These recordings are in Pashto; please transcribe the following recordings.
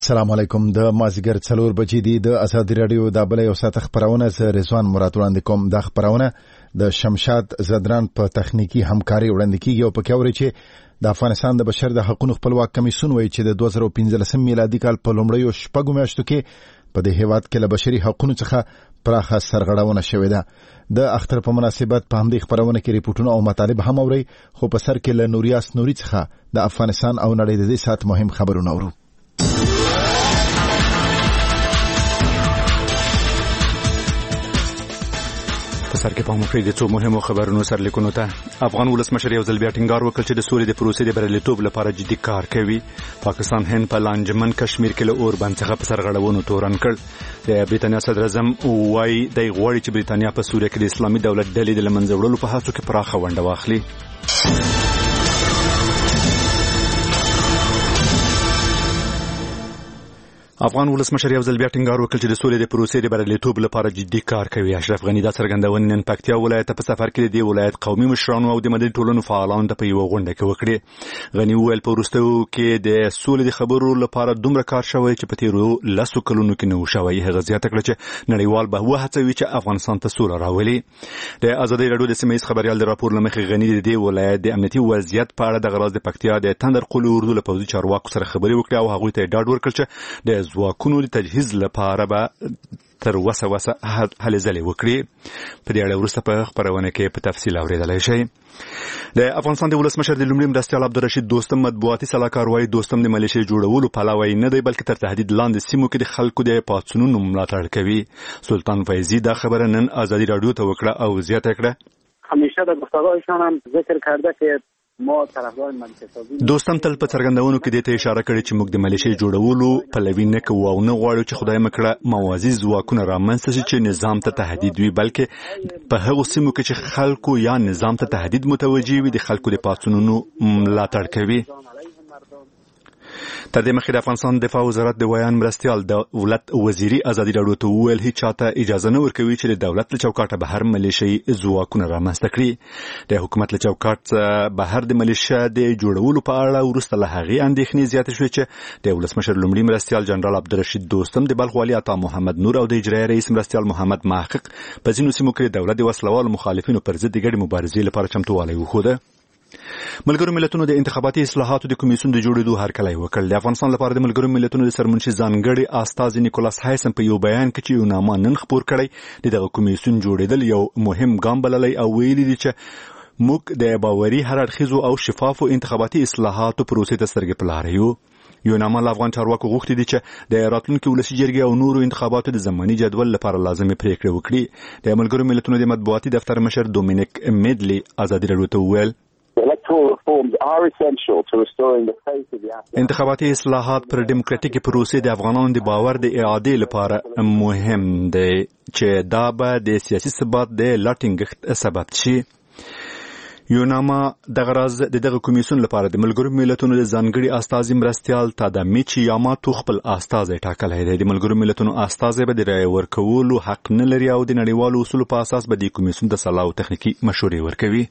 السلام علیکم. د مازیګر 4 بجې دی د ازادي رادیو د بل یو ساعت خبرونه ز رضوان مراد وړاندې کوم. د خبرونه د شمشاد زدران په تخنیکی همکاري وړاندې کیږي او په کوري چې د افغانستان د بشر د حقوقو خپلواک کمیسیون وایي چې د 2015 میلادي کال په لومړیو شپږو میاشتو کې په دې هیواد کې له بشري حقوقو څخه پراخه سرغړونه شوې ده. د اختر په مناسبت په همدې خبرونه کې ریپورتونه او مطالب هم اوري، خو په سر کې له نوریاس نوري څخه د افغانستان او نړۍ د دې سات مهم خبرونه اورو. په سر کې په مفرد څو مهمو خبرونو سرلیکونو ته افغان ولسمشر یو ځل بیا ټینګار وکړ چې د سولې د پروسې د بریالیتوب لپاره جدي کار کوي. پاکستان هند په لانجمن کشمیر کې له اوربند څخه په سرغړونو تورن کړ. د بریتانیا صدر اعظم وايي د غوړي چې بریتانیا په سوریه کې د اسلامي دولت ډلې د لمنځه وړلو په هڅو کې پراخه ونډه واخلي. افغان ولسمشر یو ځل بیا ټینګار وکړ چې د سولې د پروسې د بریالیتوب لپاره جدي کار کوي. اشرف غنی دا څرګندونه نن پکتیا ولایت په سفر کې د ولایت قومي مشرانو او د مدني ټولنو فعالانو ته په یو غونډه کې وکړي. غنی وویل په وروستیو کې د سولې د خبرو لپاره دومره کار شوی چې په تیرو 10 کلونو کې نه و شوی. هغه زیاته کړ چې نړیوال به وهڅوي چې افغانستان ته سوله راولي. د ازادي رادیو د سیمه ییز خبريال د راپور لمخې غنی د دې ولایت د امنیتي وضعیت په اړه د غراز د پکتیا د تندر قلو اردو له پوځي چارواکو سره خبرې وکړي او هغه ته ډاډ ورکړ چې د ځواکونو د تجهیز لپاره به تر وسه هلې ځلې وکړي. په دې اړه وروسته په خبرونه کې په تفصیل اورېدلای شئ. د افغانستان د ولسمشر د لومړي مرستیال عبدالرشید دوستم مطبوعاتي سلاکار وايي دوستم د ملیشې جوړولو پلوی نه دی، بلکې تر تهدید لاندې سیمو کې د خلکو د پاڅونونو ملاتړ کوي. سلطان فیضی دا خبره نن ازادي رادیو ته وکړه او زیاته کړه همیشه در گفتارهایشان هم ذکر کرده که ما طرفدار منطقه‌سازی دوستم تل په څرګندونو کې دې ته اشاره کړې چې موږ د ملیشې جوړولو پلوي نه کوو او نه غواړو چې خدای مکړه موازي ځواکونه رامنځته شي چې نظام ته تهدید وي، بلکې په هغو سیمو کې چې خلکو یا نظام ته تهدید متوجي وي د خلکو د پاڅونونو ملاتړ کوي. تر دې مخکې د افغانستان دفاع وزارت د ویان مرستیال دولت وزیري ازادي راډیو ته وویل هیڅ چاته اجازه نه ورکوي چې د دولت له چوکاټه بهر ملیشي ځواکونه رامنځته کړي. د حکومت له چوکاټ بهر د ملیشیا د جوړولو په اړه وروسته له هغې اندېښنې زیاتې شوې چې د ولسمشر لومړي مرستیال جنرال عبدالرشید دوستم د بلخ والي عطا محمد نور او د اجرایي رئیس مرستیال محمد محقق په ځینو سیمو کې د دولت د وسلوالو مخالفینو پر ضد د ګډې مبارزې لپاره چمتووالی وښوده. ملګرو ملتونو د انتخاباتي اصلاحاتو د کمیسیون د جوړېدو هرکلی وکړ. د افغانستان لپاره د ملګرو ملتونو د سرمنشي ځانګړي استازي نیکولاس هایسن په یو بیان کې چې یو نامه نن خپور کړی دغه کمیسیون جوړېدل یو مهم ګام بللی او ویلي دي چې موږ د باوري هر اړخیزو او شفافو انتخاباتي اصلاحاتو پروسې ته سترګې په لاره یو. یو نامه له افغان چارواکو غوښتي دي چې د راتلونکي ولسي جرګې او نورو انتخاباتو د زماني جدول لپاره لازمي پریکړې وکړي. د ملګرو ملتونو د مطبوعاتي دفتر مشر دومینیک میډلی ازادي راډیو ته وویل انتخاباتي اصلاحات پر ډیموکراتیکي پروسې د افغانانو د باور د اعادې لپاره مهم دی چې دا به د سیاسي ثبات د لا ټینګښت سبب شي. یو نامه دغه راز دغه کمیسیون لپاره د ملګرو ملتونو د ځانګړي استازي مرستیال تادامیچ یاماتو خپل استازی ټاکلی دی. د ملګرو ملتونو استازی به د رایې ورکولو حق نه لري او د نړیوالو اصولو په اساس به د کمیسیون د صلاح او تخنیکي مشورې ورکوي.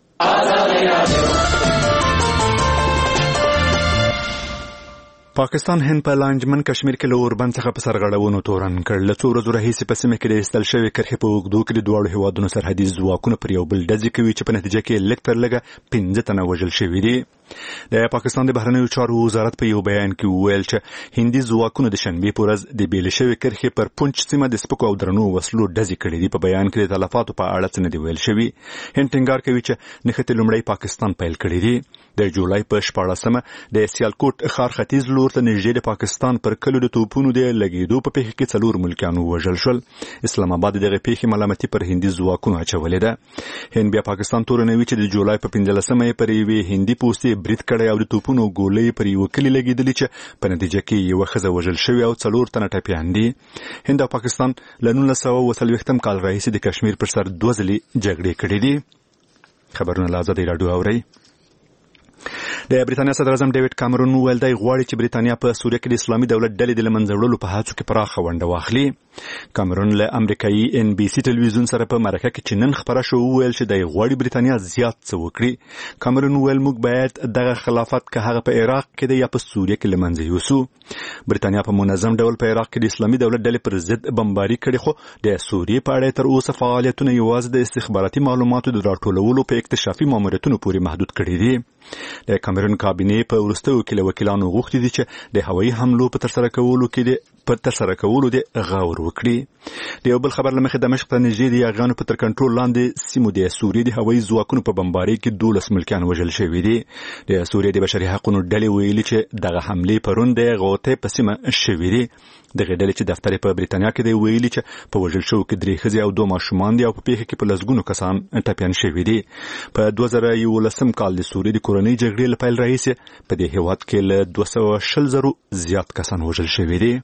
پاکستان هند په لانجمن کشمیر کې له اوربند څخه په سرغړونو تورن کړ. له څو ورځو راهیسې په سیمه کې د ایستل شوې کرښې په اوږدو کې د دواړو هیوادونو سرحدي ځواکونه پر یو بل ډزې کوي چې په نتیجه کې لږ تر لږه 15 تنه وژل شوي دي. د پاکستان د بهرنیو چارو وزارت په یو بیان کې وویل چې هندي ځواکونو د شنبې په ورځ د بیل شوې کرښې پر پونچ سیمه د سپکو او درنو وسلو ډزې کړې دي. په بیان کې د تلفاتو په اړه څه نه دی ویل شوي. هند ټینګار کوي چې نښتې لومړی پاکستان پیل کړې دي. د جولای په 14مه د سیالکوټ ښار ختیځ لور ته نږدې د پاکستان پر کلو د توپونو د لګېدو په پیښه کې 4 ملکیانو وژل شول. اسلام آباد دغه پیښې ملامتي پر هندي ځواکونو اچولې ده. هند بیا پاکستان تورنوي چې د جولای په 15مه پر یوې هندي پوستې برید کړی او د توپونو ګولۍ پر یو کلی لګېدلې چې په نتیجه کې یو ښځه وژل شوې او 4 تنه ټپیان دي. هند او پاکستان له 1940 کال راهیسې د کشمیر پر سر 2 ځلې جګړې کړې دي. خبرونه له ازادي راډیو اورئ. د بریتانیا صدر اعظم ډیوډ کامرون وویل دی غواړي چې بریتانیا په سوریه کې د اسلامي دولت ډلې د لمنځه وړلو په هڅو کې پراخه ونډه واخلي. کامرون له امریکایي NBC ټلویزیون سره په مرکه کې چې نن خبره شو ویل چې د غوړي برتانیا زیات څه وکړي. کامرون ویل موږ باید دغه خلافت که هغه په عراق کې دی یا په سوریه کې لمنځه یوسو. برتانیا په منظم ډول په عراق کې د اسلامي دولت ډلې پر ضد بمباري کړې، خو د سوریې په اړه تر اوسه فعالیتونه یوازې د استخباراتي معلوماتو د راټولولو په اکتشافي ماموریتونو پورې محدود کړي دي. د کامرون کابینې په وروستیو کې له وکیلانو غوښتي دي چې د هوایي حملو په ترسره کولو د غور وکړي. د یو بل خبر له مخې دمشق ته نږدې د یاغیانو په تر کنټرول لاندې سیمو د سوریې د هوایي ځواکونو په بمبارۍ کې 12 ملکیان وژل شوي دي. د سوریې د بشري حقوقو ډلې ویلي چې دغه حملې پرون د غوټې په سیمه شوي دي. دغه ډلې چې دفتر په بریتانیا کې دی ویلي چې په وژل شوو کې 3 ښځې او 2 ماشومان دي او په پیښه کې په لسګونو کسان ټپیان شوي دي. په 2011 کال د سوریې د کورنۍ جګړې له پیل راهیسې په دې هیواد کې له 240,000 زیات کسان وژل شوي دي.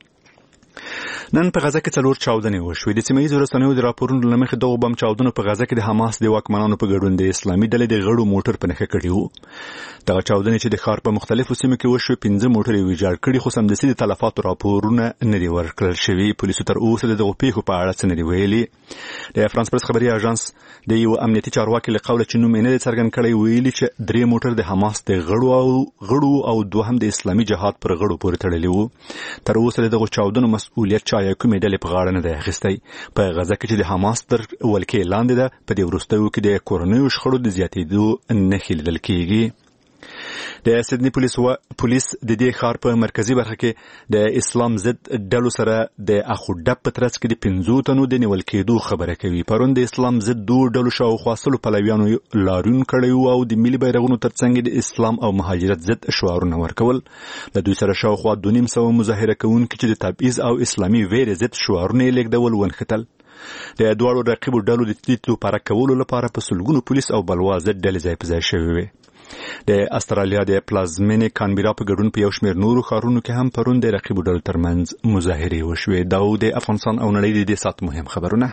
نن په غزه کې 4 چاودنې وشوې. د سیمه ییزو رسنیو د راپورونو له مخې دغو بم چاودنو په غزه کې د حماس د واکمنانو په ګډون د اسلامي ډلې د غړو موټر په نښه کړي وو. دغه چاودنې چې د ښار په مختلفو سیمو کې وشوې 15 موټر یې ویجاړ کړي، خو سمدستي د تلفاتو راپورونه نه دي ورکړل شوي. پولیسو تر اوسه د دغو پیښو په اړه څه نه دي ویلي. د فرانس پرس خبري اژانس د یو امنیتي چارواکي له قوله چې نوم یې نه دی څرګند کړی ویلي چې 3 موټر د حماس د غړو او 2 هم د اسلامي جهاد پر غړو پورې تړلي وو. تر اوسه دغه چاودنو مسؤلیت چا یا کومې ډلې په غاړه نه دی اخیستی. په غزه کې چې د حماس تر ولکې لاندې ده، په دې وروستیو کې د کورنیو شخړو د زیاتېدو نښې لیدل کېږي. د سیدنی پولیس د دې ښار په مرکزی برخه کې د اسلام ضد ډلو سره د اخوډب په ترڅ کې د 15 تنو د نیول کېدو خبره کوي. پرون د اسلام ضد 2 ډلو شاوخوا 100 پلویانو لاریون کړی او د ملي بیرغونو ترڅنګ د اسلام او مهاجرت ضد شعارونه ورکول. د دوی سره شاوخوا 2.5 مظاهره کوونکي چې د تبعیض او اسلامي ویرې ضد شعارونه لیکدول ونښتل. د دوړو رقیبو ډلو د تیتو پاره کولو لپاره په سلګونو پولیس او بلوا ضد ډلې ځای په ځای شوي وي. د استرالیا د پلازمینې کانبرا په ګډون په یو شمېر نورو ښارونو کې هم پرون د رقیبو ډلو ترمنځ مظاهرې وشوې. دا د افغانستان او نړۍ د دې ساعت مهم خبرونه.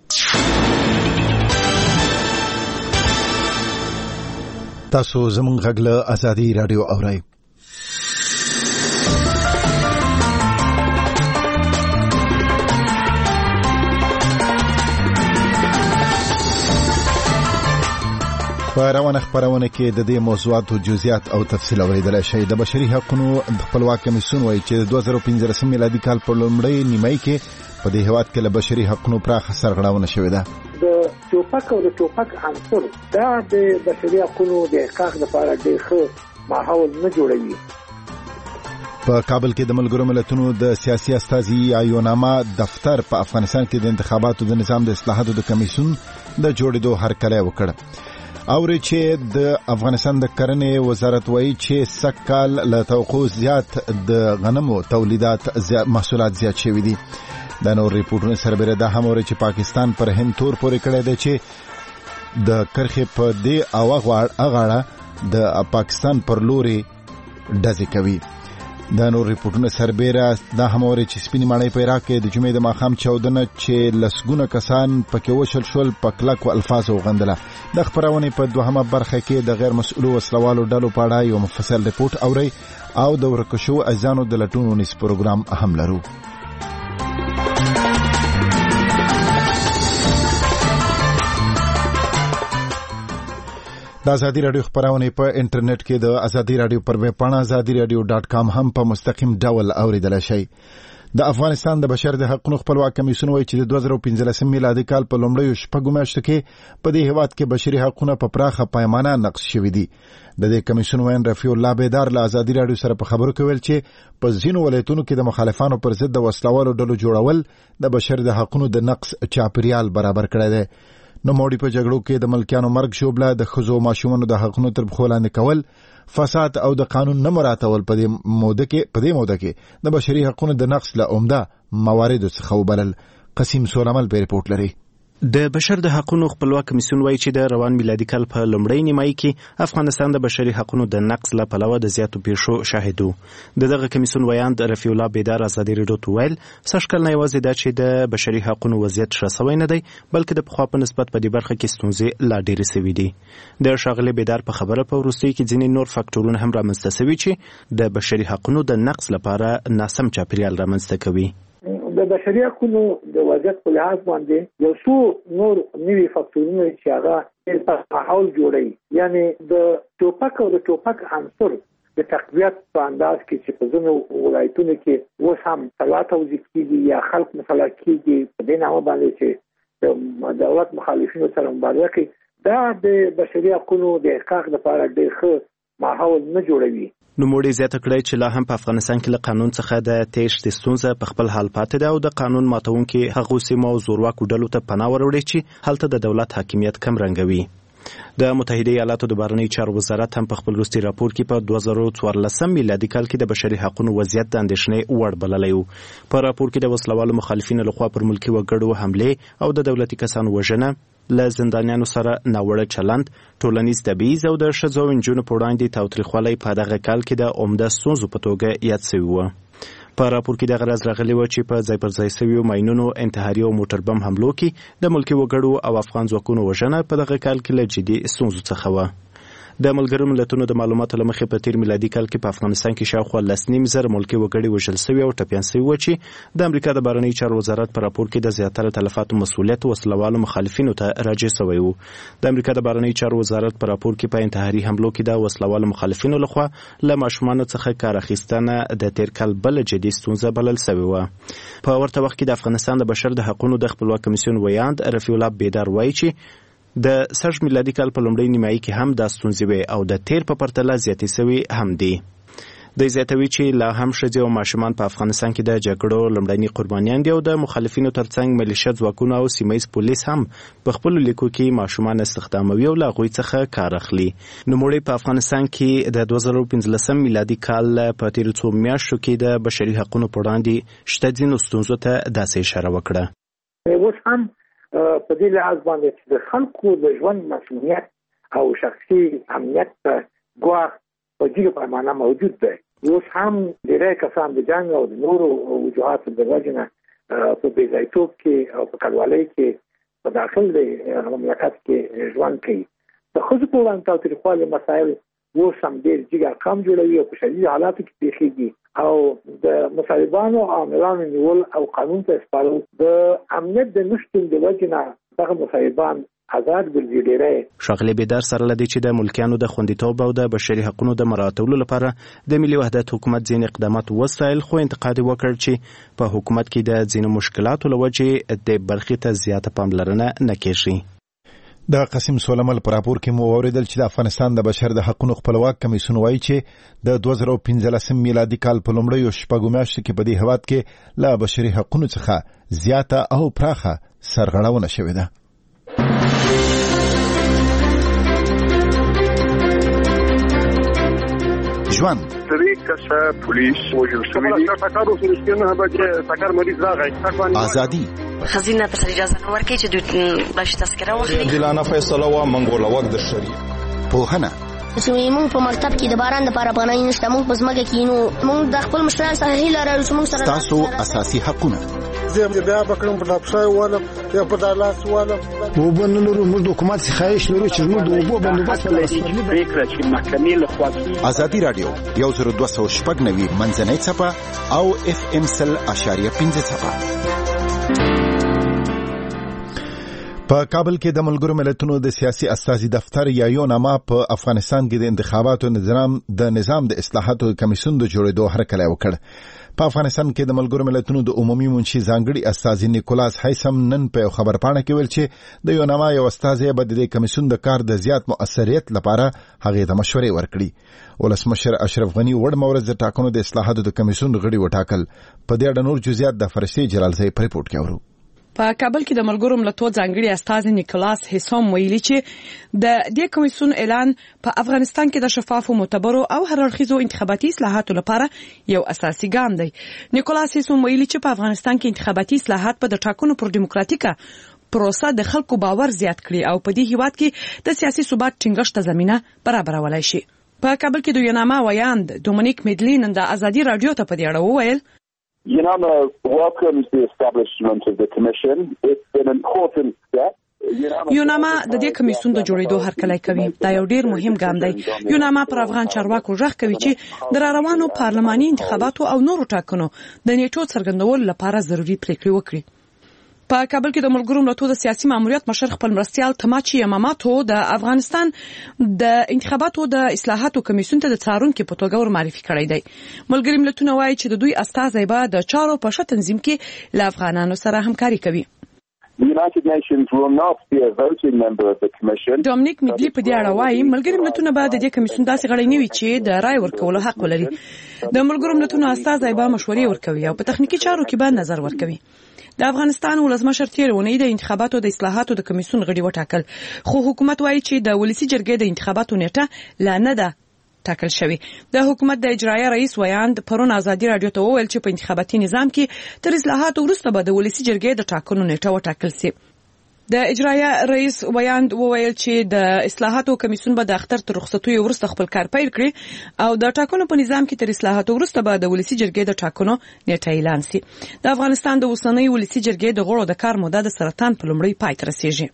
تاسو زموږ غږ له ازادي رادیو اورئ. په روانه خبرونه کې د دې موضوعاتو جزئیات او تفصیل اوریدل شي. د بشري حقوقو خپلواک کمیسیون وایي چې 2015 میلادي کال په لومړۍ نیمایي کې په دې هیواد کې له بشري حقوقو پراخه سرغړونه شوې ده. د ټوپک او د ټوپک عنصر دا د بشري حقوقو د احقاق لپاره د ښه ماحول نه جوړوي. په کابل کې د ملګرو ملتونو د سیاسي استازي ایوناما دفتر په افغانستان کې د انتخاباتو د نظام د اصلاحاتو د کمیسیون د جوړېدو هرکلی وکړ. اوري چې د افغانستان د کرنې وزارت وایي چې سکهال له توقع زیات د غنمو تولیدات محصولات زیات شوي دي. د نور ریپورتونو سربېره دا هم اوري چې پاکستان پر هند تور پورې کړی دی چې د کرخې په دې اغاړه د پاکستان پر لوري ډزې کوي. د نور ریپورتونو سربېره دا هم اوري چې سپینې ماڼۍ په عراق کې د جمعې د ماښام چاودنه چې لسګونه کسان پکې وشل شول په کلکو الفاظو وغندله. د خبرونې په دوهمه برخه کې د غیر مسؤلو وسلوالو ډلو په اړه یو مفصل ریپورت اوري او د ورکه شوو اجزانو د لټون ونیس پروګرام هم لرو. د ازادي رادیو خبرونه په انټرنیټ کې د ازادي رادیو پر ویب پاڼه azadiradio.com هم په مستقیم ډول اوریدل شي. د افغانستان د بشر د حقوقو خپلواک کمیسیون وایي چې د 2015 میلادي کال په لومړیو شپږو میاشتو کې په دې هیواد کې بشري حقوقونه په پراخه پیمانه نقض شوي دي. د دې کمیسیون وین رفیع الله بیدار له ازادي رادیو سره په خبرو کې ویل چې په ځینو ولایتونو کې د مخالفانو پر ضد د وسلوالو ډلو جوړول د بشر د حقوقو د نقض چاپیریال برابر کړی دی. نو موړي په جګړو کې د ملکیانو مرګ شوبله د ښځو ماشومانو د حقوقو تر پښو لاندې کول، فساد او د قانون نه مراعاتول په دې موده کې د بشري حقوقو د نقض له عمده مواردو څخه وبلل. قسیم سولمل په ریپورت لري. د بشر د حقوقو خپلواک کمیسیون وایي چې د روان میلادي کال په لومړۍ نیمایي کې افغانستان د بشري حقوقو د نقض له پلوه د زیاتو پیښو شاهد و. دغه کمیسیون ویاند رفیع الله بیدار ازادي رادیو ته ویل سږکال نه یوازې دا چې د بشري حقوقو وضعیت ښه سوی نه دی بلکې د پخوا په نسبت په دې برخه کې ستونزې لا ډېرې سوي دي. د ښاغلي بیدار په خبره په وروستیو کې ځینې نور فاکټورونه هم رامنځته سوي چې د بشري حقوقو د نقض لپاره ناسم چاپیریال رامنځته کوي. د بشري حقوقو د وضعیت په لحاظ باندې یو څو نور نوي فاکتورونه چې هغه په حال جوړي، یعنی د ټوپک او د ټوپک عنصر د تقویت په انداز کې چې په ځینو ولایتونو کې اوس هم صلات او ذکرېږي یا خلک مسله کېږي په دې نامه باندې چې د دولت مخالفینو سره مبارزه کوي، دا د بشري حقوقو د احقاق لپاره ډېر ښه ماحول نه جوړوي. نوموړي زیاته کړې چې لا هم په افغانستان کې له قانون څخه د تېښتې ستونزه په خپل حال پاتې ده او د قانون ماتونکي هغو سیمو او زورواکو ډلو ته پناه وروړي چې هلته د دولت حاکمیت کم رنګوي. د متحده ایالاتو د بهرنیو چارو وزارت هم په خپل وروستي راپور کې په 2014 میلادي کال کې د بشري حقوقو وضعیت د اندېښنې وړ بللی و. په راپور کې د وسلوالو مخالفینو لخوا پر ملکي وګړو حملې او د دولتي کسانو وژنه، له زندانیانو سره ناوړه چلند، ټولنیز تبعیض او د ښځو او نجونو په وړاندې تاوتریخوالی په دغه کال کې د عمده ستونزو په توګه یاد شوي وو. په راپور کې دغه راز راغلی و چې په ځای پر ځای شویو ماینونو، انتحاري او موټر بم حملو کې د ملکي وګړو او افغان ځواکونو وژنه په دغه کال کې له جدي ستونزو څخه وه. د ملګرو ملتونو د معلوماتو له مخې په تیر میلادي کال کې په افغانستان کې شاوخوا 19,000 ملکي وګړي وژل شوي او ټپیان شوي وو چې د امریکا د بهرنیو چارو وزارت په راپور کې د زیاتره تلفاتو مسؤلیت وسلوالو مخالفینو ته راجع شوی و. د امریکا د بهرنیو چارو وزارت په راپور کې په انتحاري حملو کې د وسلوالو مخالفینو لخوا له ماشومانو څخه کار اخیستنه د تیر کال بل جدي ستونزه بلل شوې وه. په ورته وخت کې د افغانستان د بشر د حقوقو د خپلواک کمیسیون ویاند رفیع الله بیدار وایي چې د 60 میلادي کال په لومړۍ نیمایي کې هم دا ستونزې وې او د تیر په پرتله زیاتې شوي هم دي. د زیاتوي چې لا هم ښځې او ماشومان په افغانستان کې د جګړو لومړني قربانیان دي او د مخالفینو ترڅنګ ملیشه ځواکونه او سیمه ییز پولیس هم په خپلو لیکو کې ماشومان استخداموي او له هغوی څخه کار اخلي. نوموړي په افغانستان کې د 2015 میلادي کال په تیرو څو میاشتو کې د بشري حقوقو په وړاندې شته ځینو ستونزو ته داسې اشاره وکړه. اوس هم په دې لحاظ باندې چې د خلکو د ژوند مسؤلیت او شخصي امنیت په ګواښ په ډېره پیمانه موجود دی. اوس هم ډېری کسان د جنګ او د نورو وجوهاتو د وجې نه په بېځایتوب کې او په کډوالۍ کې په داخل د مملکت کې ژوند کوي. د ښځو په وړاندې تاوتریخوالي مسایل اوس هم ډېر جګ ارقام جوړوي او په شدید حالاتو کې پیښېږي او د مصالحانو او عاملانو نیول او قانون ته سپارل د امنیت د نشتون د وجې نه دغه مصالحان آزاد ګرځي. ډېری ښاغلي بیدار سره له دې چې د ملکیانو د خوندیتوب او د بشري حقوقو د مراعاتولو لپاره د ملي وحدت حکومت ځینې اقدامات وستایل، خو انتقاد وکړ چې په حکومت کې د ځینو مشکلاتو له وجې د برخې ته زیاته پاملرنه نه کېږي. د قاسم سولمل پر راپور کې مو اوریدل چې د افغانستان د بشر د حقوقو خپلواک کمیسیون وایي چې د 2015 میلادي کال په لومړیو شپږو میاشتو کې په دې هیواد کې له بشري حقوقو څخه زیاته او پراخه سرغړونه شوې ده. ژوند پولیس وژل شوی ازادي خزینه ته اجازه نه ورکړي چې دوی بلش تذکره واخلي. عادلانه فیصله وا منګوله وخت د شری پوهنه چې موږ په مکتب کې د باران لپاره پناه نشته، موږ په ځمکه کې نو موږ د خپل مشران سره هیله لرو چې موږ سره تاسو اساسي حقونه زه بیا بکړم په لپسای والا یا په دالاس والا وبنلو موږ د حکومت خواهش لرو چې موږ د وبو بندوبست ولرو. فکر چې محکمې له خوا ازادي رادیو 1290 منځنۍ صفه او FM 100.5 صفه. په کابل کې د ملګرو ملتونو د سیاسي استازي دفتر یا یوناما په افغانستان کې د انتخاباتو نظام د اصلاحاتو کمیسیون د جوړېدو هرکلی وکړ. په افغانستان کې د ملګرو ملتونو د عمومي منشي ځانګړي استازي نیکولاس هیثم نن په خبرپاڼه کې ویل چې د یوناما یو استازي به د کمیسیون د کار د زیات مؤثریت لپاره هغې ته مشورې ورکړي. ولسمشر اشرف غني وړ مورز د ټاکنو د اصلاحاتو د کمیسیون غړي وټاکل. په دې اړه نور جزئیات د فرشتي جلالزی په ریپورت کې اورو. په کابل کې د ملګرو ملتونو ځانګړي استازي نیکولاس هیثم ویلي چې د دې کمیسیون اعلان په افغانستان کې د شفافو، معتبرو او هر اړخیزو انتخاباتي اصلاحاتو لپاره یو اساسي ګام دی. نیکولاس هیثم ویلي چې په افغانستان کې انتخاباتي اصلاحات په د ټاکنو پر دیموکراتیکه پروسه د خلکو باور زیات کړي او په دې هیواد کې د سیاسي ثبات ټینګښت ته زمينه برابرولای شي. په کابل کې د یوناما ویاند دومینیک میډلین د ازادي رادیو ته په دې اړه وویل UNAMA welcomes the establishment of the Commission. It's an important step یوناما د دې کمیسیون د جوړېدو هرکلی کوي. دا یو ډیر مهم ګام دی. یوناما پر افغان چارواکو ژغ کوي چې د روانو پارلماني انتخاباتو او نورو ټاکنو د نیټو څرګندولو لپاره ضروري پریکړې وکړي. په کابل کې د ملګرو ملتونو د سیاسي ماموریت مشر خپل مرستیال تماچی یاماماتو د افغانستان د انتخاباتو د اصلاحاتو کمیسیون ته د څارونکو په توګه ورمعرفي کړی دی. ملګري ملتونه وایي چې د دوی استازي به د چارو په ښه تنظیم کې له افغانانو سره همکاري کوي. The United Nations will not be a voting member of the Commission. ډومینیک میګلی په دې اړه وایي ملګري ملتونه به د دې کمیسیون داسې غړي نه وي چې د رائے ورکولو حق ولري. د ملګرو ملتونو استازي به مشورې ورکوي او په تخنیکی چارو کې به نظر ورکوي. د افغانستان ولسمشر تیر اونۍ د انتخاباتو د اصلاحاتو د کمیسیون غړي وټاکل، خو حکومت وایي چې د ولسی جرګې د انتخاباتو نیټه لا نه ده ټاکل شوی. د حکومت د اجرایه رئیس ویاند پرون ازادي رادیو ته وویل چې په انتخاباتي نظام کې تر اصلاحاتو وروسته به د ولسی جرګې د ټاکنو نیټه وټاکل شي. د اجرایه رئیس ویاند وویل چې د اصلاحاتو کمیسیون به د اختر تر رخصتیو وروسته خپل کار پیل کړي او د ټاکنو په نظام کې تر اصلاحاتو وروسته به د ولسی جرګې د ټاکنو نیټه اعلان شي. د افغانستان د اوسنۍ ولسی جرګې د غړو د کار موده د سرطان په لومړۍ پای ته رسیږي.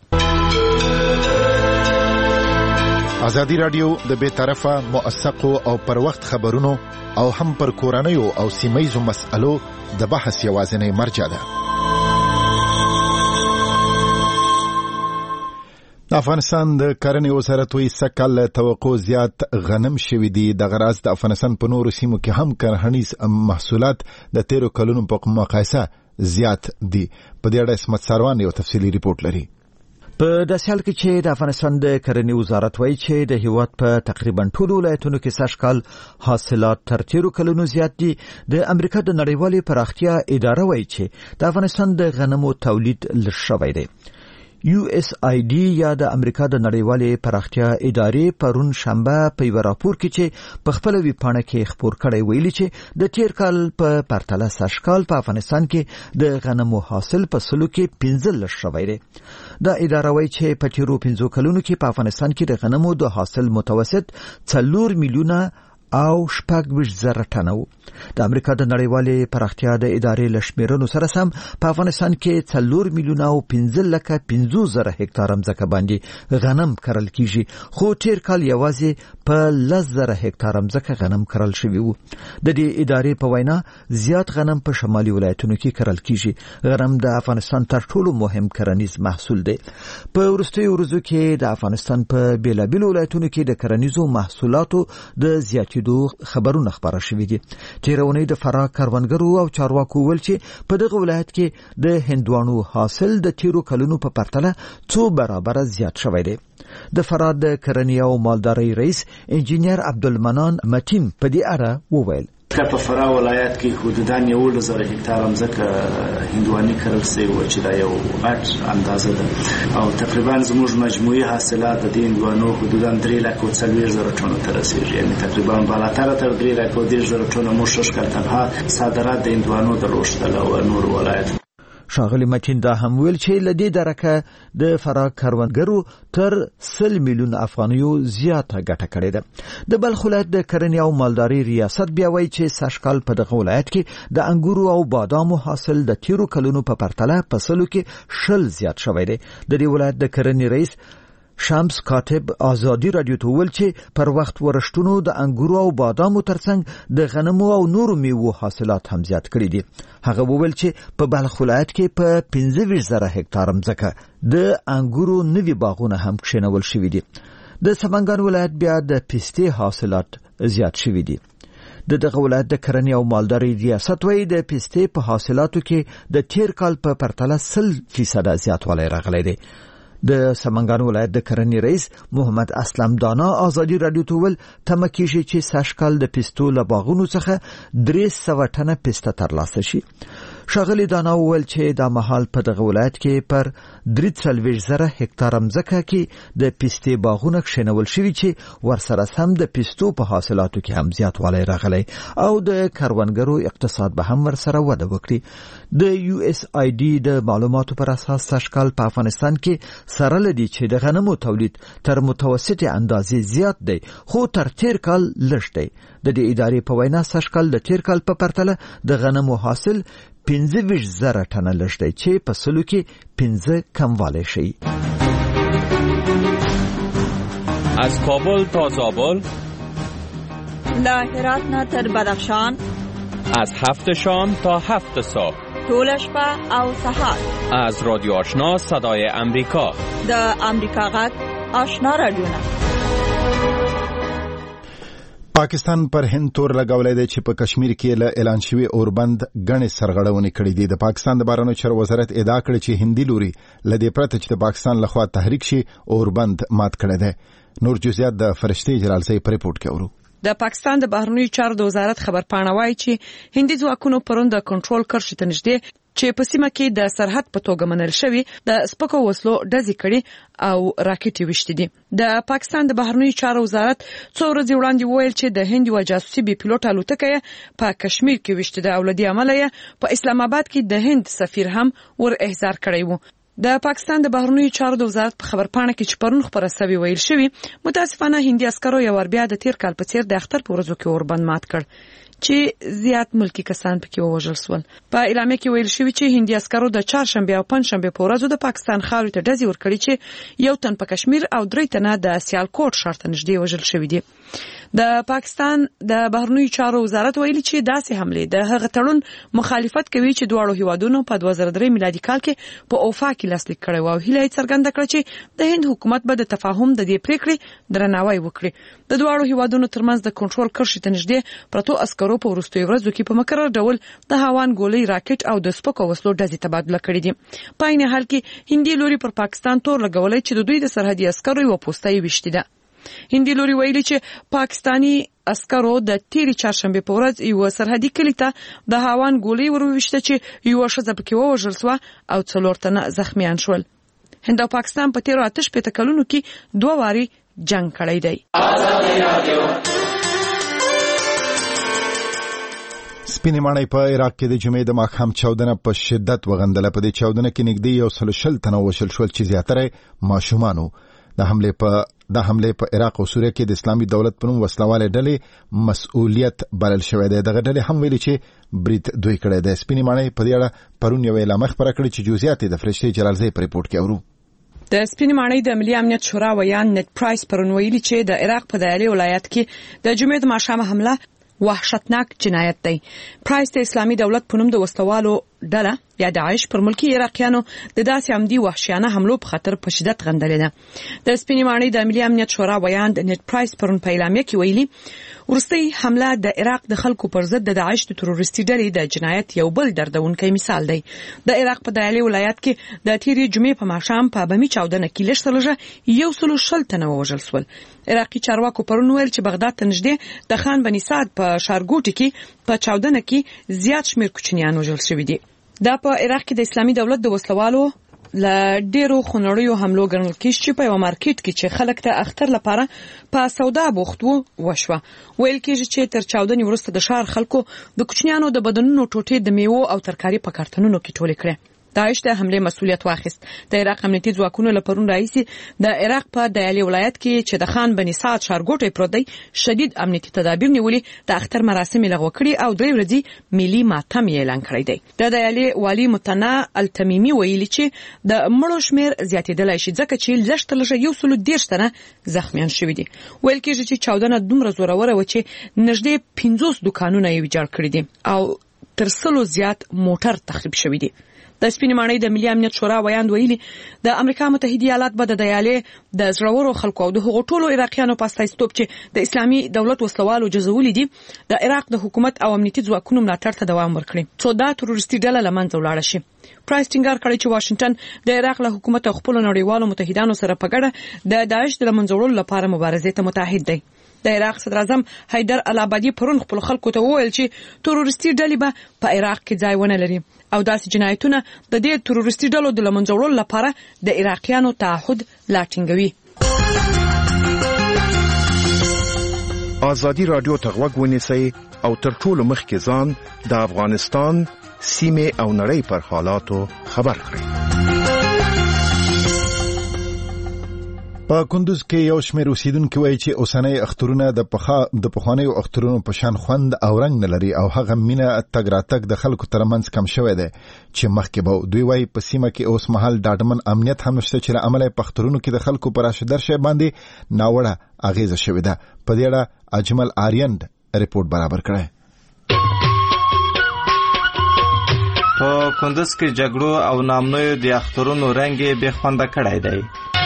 ازادي رادیو د بے طرفه موثقو او پر وخت خبرونو او هم پر کورنیو او سیمایزو مسألو د بحث یوازینی مرجع ده. د افغانستان د کرنې وزارت وایي سږ کال توقع زیات غنم شوي دي. د غراض د افغانستان په نورو سیمو کې هم کرهنیز محصولات د تیرو کلونو په مقایسه زیات دي. په دې اړه اسمت ساروان یو تفصیلي ریپورت لري. په داسې حال کې چې د افغانستان د کرنې وزارت وایي چې د هیواد په تقریبا ټولو ولایتونو کې سږ کال حاصلات تر تیرو کلونو زیات دي، د امریکا د نړیوالې پراختیا اداره وایي چې د افغانستان د غنمو تولید لږ شوی دی. USAID یا د امریکا د نړیوالې پراختیا ادارې پرون شنبه په یو راپور کې چې په خپل ویبپاڼه کې خپور کړی ویلي چې د تیر کال په پرتله سږ کال په افغانستان کې د غنمو حاصل په سلو کې 15 شوی دی. دا اداره وایي چې په تیرو 15 کلونو کې په افغانستان کې د غنمو د حاصل متوسط 4 میلیونه او 6.0 ټنه و. د امریکا د نړیوالې پراختیا د ادارې له شمیرنو سره سم په افغانستان کې 4 میلیونه او 15,50,000 هکتار ځمکه باندې غنم کرل کیږي، خو تیر کال یوازې په 10,000 هکتار ځمکه غنم کرل شوی وو. د دې ادارې په وینا زیات غنم په شمالي ولایتونو کې کرل کیږي. غنم د افغانستان تر ټولو مهم کرنیز محصول دی. په وروستیو ورځو کې د افغانستان په بیلابیلو ولایتونو کې د کرنیزو محصولاتو د زیاتېدو خبرونه خبره شوې دي. تیرونی د فراه کاروانګرو او چارواکو ویل چې په دغه ولایت کې د هندوانو حاصل د تیرو کلونو په پرتله 2 برابر زیات شوی دی. د فراه د کرنې او مالدارۍ رئیس انجینیر عبدالمنان متین په دې اړه وویل که په فراه ولایت کې حدوداً 11,000 هکتار ځمکه هندواني کرل شوې وه چې دا یو غټ اندازه ده او تقریبا زموږ مجموعي حاصلات د دې هندوانو حدوداً 3,40,000 ټنو ته رسېږي، یعنې تقریبا بالاتره تر 3,10,000 ټنو موږ ښه ښکار تنها صادرات د هندوانو درلوشتل او نور ولایت. ښاغلي متین دا هم ویل چې له دې درکه د فراه کاروانګرو تر 100 میلیون افغانیو زیاته ګټه کړې ده. د بلخ ولایت د کرنې او مالدارۍ ریاست بیا وایي چې سږ کال په دغه ولایت کې د انګورو او بادامو حاصل د تیرو کلونو په پرتله په سلو کې 20 زیات شوی دی. د دې ولایت د کرنې رئیس شمس کاتب ازادي رادیو ته ویل چې پر وخت ورشتونو د انګورو او بادامو ترڅنګ د غنمو او نورو میوو حاصلات هم زیات کړي دي. هغه وویل چې په بلخ ولایت کې په 15,000 هکتار ځمکه د انګورو نوي باغونه هم کښېنول شوي دي. د سمنګان ولایت بیا د پستې حاصلات زیات شوي دي. دغه ولایت د کرنې او مالدارۍ ریاست وایي د پستې په حاصلاتو کې د تیر کال په پرتله 100% زیاتوالی راغلی دی. د سمنګان ولایت د کرنې رئیس محمد اسلم دانا ازادي رادیو ته ویل تمه کیږي چې سږ کال د پستو له باغونو څخه 300 ټنه پسته ترلاسه شي. ښاغلي دانا وویل چې دا مهال په دغه ولایت کې پر 43,000 هکتار ځمکه کې د پستې باغونه کښېنول شوي چې ورسره سم د پستو په حاصلاتو کې هم زیاتوالی راغلی او د کروندګرو اقتصاد به هم ورسره وده وکړي. د USAID د معلوماتو پر اساس سږ کال په افغانستان کې سره لدی چې د غنمو تولید تر متوسط اندازې زیات دی خو تر تیر کال لږ دی. د دې ادارې په وینا سږ کال د تیر کال په پرتله د غنمو حاصل 15,000 ټنه لږ دی چې په سلو کې 15 کموالی شي. از کابل تا زابل، له هرات نه تر بدخشان، از 7 شام تا 7 صبح، ټول شپه او سهار. از رادیو آشنا صدای امریکا، د امریکا غږ آشنا رادیو. پاکستان پر هند تور لګولې ده چې په کشمیر کې له اعلان شوی اوربند غنې سرغړونې کړې دي. د پاکستان د بهرنیو چارو وزارت ادعا کړې چې هندي لوري لدې پرته چې د پاکستان لخوا تحریک شي اوربند مات کړی دی. نور جزئیات د فرشتي جلالزی پر ریپورت کې اورو. د پاکستان د بهرنیو چارو د وزارت خبرپاڼه وايي چې هندي ځواکونو پرون د کنټرول کرښې ته نږدې چې په سیمه کې د سرحد په توګه منل شوی د سپکو وسلو ډزې کړي او راکټې وشتي دي. د پاکستان د بهرنیو چارو وزارت څو ورځې وړاندې ویل چې د هند یو جاسوسي بي پیلوټ الوتکه په کشمیر کې وشتي ده او لدې عمله په اسلام آباد کې د هند سفیر هم ور احضار کړی وو. د پاکستان د بهرنیو چارو د وزارت په خبرپاڼه کې چې پرون خبره شوی ویل شوی متاسفانه هندي عسکرو یو ور بیا د تیر کال په څیر د اختر په ورځو کې اوربند مات کړ چې زیات ملکی کسان پکې ووژل شول. په اعلامیه کې ویل شوی چې هندي عسکرو د چهارشنبه او پنځشنبه په ورځو د پاکستان خاورې ته ډزې ورکړي چې یو تن په کشمیر او 3 تنه د سیالکوټ ښار ته نږدې وژل شوی دي. د پاکستان د بهرنیو چارو وزارت ویلي چې داسې حمله د هغه تړون مخالفت کوي چې دواړو هیوادونو په 2003 میلادي کال کې په اوفا کې لاسلیک کړی و او هیله یې څرګنده کړه چې د هند حکومت به د تفاهم د دې پریکړې درناوی وکړي. د دواړو هیوادونو ترمنځ د کنټرول کرښې ته نږدې پرتو عسکرو په وروستیو ورځو کې په مکرر ډول د هاوان ګولۍ راکټ او د سپکو وسلو ډزې تبادله کړې دي. په عین حال کې هندي لوري پر پاکستان تور لګولې چې د دوی د سرحدي عسکرو یو پوسټه یې وشتي ده. هندي لوري ویلي چې پاکستانی عسکرو د تیری چهارشنبه په ورځ یو سرحدي کلی ته د هاوان ګولۍ ورويشته چې یو ښځه پکې ووژل شو او 4 تنه زخمیان شول. هند او پاکستان په تیرو 8 کلونو کې 2 واري جنگ کړی دی. سپینې ماڼۍ په عراق کې د جمعې د ماښام چاودنه په شدت وغندله. په دې چاودنه کې نږدې 100 تنه وژل شول چې زیاتره ماشومانو. د حمله په عراق او سوریه کې د اسلامي دولت په نوم وسلواله ډلې مسؤلیت بلل شوی دی. دغه ډلې هم ویلي چې برید دوی کړی دی. سپینې ماڼۍ په دې اړه پرون یو اعلامیه خپره کړې چې جزئیات د فرشتي جلالزی په ریپورت کې اورو. د سپینې ماڼۍ د ملي امنیت شورا ویان نت پرایس پرون ویلي چې د عراق په دایلي ولایت کې د جمعې د ماښام حمله وحشتناک جنایت دی. پرایس د اسلامي دولت په نوم د وسلوالو ډله یا داعش پر ملکی عراقیانو د داسې عمدي وحشیانه حملو په خطر په شدت غندلې ده. د سپینې ماڼۍ د ملي امنیت شورا ویان نت پرایس پرون په اعلامیه کې ویلي ورستۍ حمله د عراق د خلکو پر ضد د داعش د تروریستي ډلې د جنایت یو بل دردونکي مثال دی. د عراق په دایلي ولایت کې د تیرې جمعې په ماښام په بمي چاودنه کې لږ 100 تنه وژل شول. عراقي چارواکو پرون ویل چې بغداد ته نږدې د خان بني سعد په ښارګوټي کې په چاودنه کې زیات شمیر کوچنیان وژل شوي دي. دا په عراق کې د اسلامي دولت د وسلوالو ل ډیرو خنړیو حملو ګڼل کېږي چې په یو مارکیټ کې چې خلک ته اختر لپاره په سودا بوخت وشوه. ویل کېږي چې تر چاودنې وروسته د ښار خلکو د کوچنیانو د بدنونو ټوټې د میوو او ترکاري په کارتنونو کې ټولې کړې. داعش د حمله مسؤلیت واخیست. د عراق امنیتي ځواکونو له پرون راهیسې د عراق په دایلي ولایت کې چې د خان بني سعد ښارګوټی پروت دی شدید امنیتي تدابیر نیولي، د اختر مراسم لغوه کړي او 3 ورځې ملي ماتم اعلان کړی دی. د دایلي والی متنا التمیمی ویلي چې د مړو شمیر زیاتېدلی شي ځکه چې لږ 130 تنه زخمیان شوي دي. ویل کېږي چې چاودنه دومره زوروره و چې نږدې 50 دکانونه یې ویجاړ کړي دي او تر 100 زیات موټر تخریب شوي دي. د سپینې ماڼۍ د ملي امنیت شورا ویاند ویلي د امریکا متحده ایالات به د دایالي د زړورو خلکو او د هغو ټولو عراقیانو په استایستوب چې د اسلامي دولت وسلوالو جزولي دي د عراق د حکومت او امنیتي ځواکونو ملاتړ ته دوام ورکړي څو دا تروریستي ډله له منځه ولاړه شي. پرایس ټینګار کړی چې واشنگټن د عراق له حکومت او خپل نړیوالو متحدانو سره په ګډه د داعش د منځوړلو لپاره مبارزې ته متحد دی. د عراق صدر اعظم حیدر العبادي پرون خپل خلکو ته وویل چې تروریستي ډلې به په عراق کې ځای ونه لري او داسې جنایتونه د دې تروریستي ډلو د منځوړلو لپاره د عراقیانو تعهد لا ټینګوي. ازادي رادیو ته غوږ ونیسئ او تر ټولو مخکې ځان د افغانستان سیمه او نړۍ پر حالاتو خبر کړئ. په کندوز کې یو شمېر اوسیدونکو وایي چې اوسنۍ اخترونه د پخوانیو اخترونو په شان خوند او رنګ نه لري او هغه مینه تګ راتګ د خلکو ترمنځ کم شوی دی چې مخکې به دوی وایي په سیمه کې اوس مهال ډاډمن امنیت هم نشته چې له امله په اخترونو کې د خلکو پر راشد درشه باندې ناوړه اغیزه شوې ده. په دې اړه اجمل آریان ریپورت برابر کړی. په کندوز کې جګړو او نامنویو د اخترونو رنګ یې بې خونده کړی دی.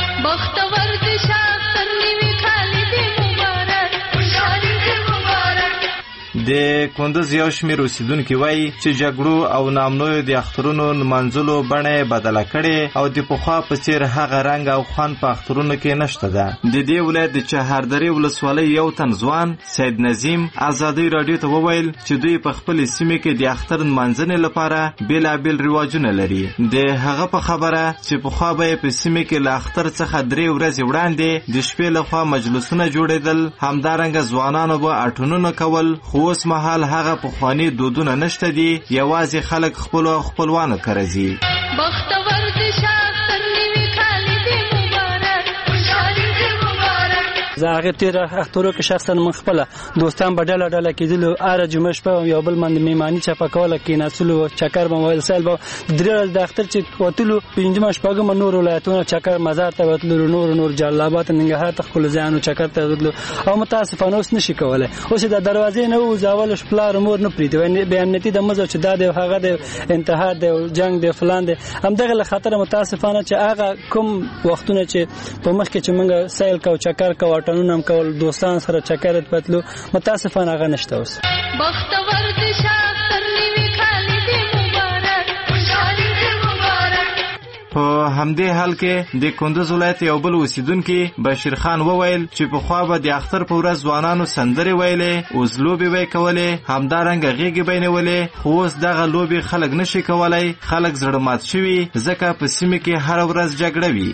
بختور دې شاختر نیوي خالي دې مبارک خوشحالي دې مبارک. د کندوز یو شمېر اوسیدونکي وایي چې جګړو او نامنویو د اخترونو نمانځلو بڼه یې بدله کړې او د پخوا په څېر هغه رنګ او خوند په اخترونو کې نشته ده. د دې ولایت د چهاردرې ولسوالۍ یو تن ځوان سید نظیم ازادۍ راډیو ته وویل چې دوی په خپلې سیمې کې د اختر نمانځنې لپاره بېلابېل رواجونه لري. د هغه په خبره چې پخوا به یې په سیمې کې له اختر څخه 3 ورځې وړاندې د شپې لخوا مجلسونه جوړېدل، همدارنګه ځوانانو به اټونونه کول، خو اوس مهال هغه پخواني دودونه نشته دي، یوازې خلک خپلو خپلوانو کره ځي. بختور دې شاختر نیوي خالي دې مبارک خوشحالي دې مبارک. زه هغه تیر اخترو کې شخصا من خپل دوستان په ډله ډله کېدلو اره جمعه شپه یو بل باندې میمانی چپه کوله کېناستلو چکر به موبایل سیل به درې ورځې د اختر چې وتلو پنځمه شپږمه نور ولایتونه چکر مزار ته وتلو، نور جلالاباد ننګرهار ته خپل ځایونو چکر ته وتلو او متاسفانه اوس نشي کولی. اوس د دروازې نه وځول شپلار مور نه پریږدي بې امنیتي د مزه چې دا دی هغه د انتحار د جنگ د فلان دی همدغه له خطر متاسفانه چې هغه کوم وختونه چې په مخ کې چې موږ سیل کو چکر کو اټنونه هم کول دوستان سره چکر پتلو متاسفانه هغه نشته. اوس بختور دې شاختر نیوي خالي دې مبارک خوشحالي دې مبارک. په همدې حال کې د کندوز ولایت یو بل اوسیدونکي بشیر خان وویل چې پخوا به د اختر په ورځ ځوانانو سندرې ویلې، اوس لوبې به یې کولې، همدارنګه غېږې به یې نیولې، خو اوس دغه لوبې خلک نشي کولی. خلک زړه مات شوي ځکه په سیمه کې هره ورځ جګړه وي.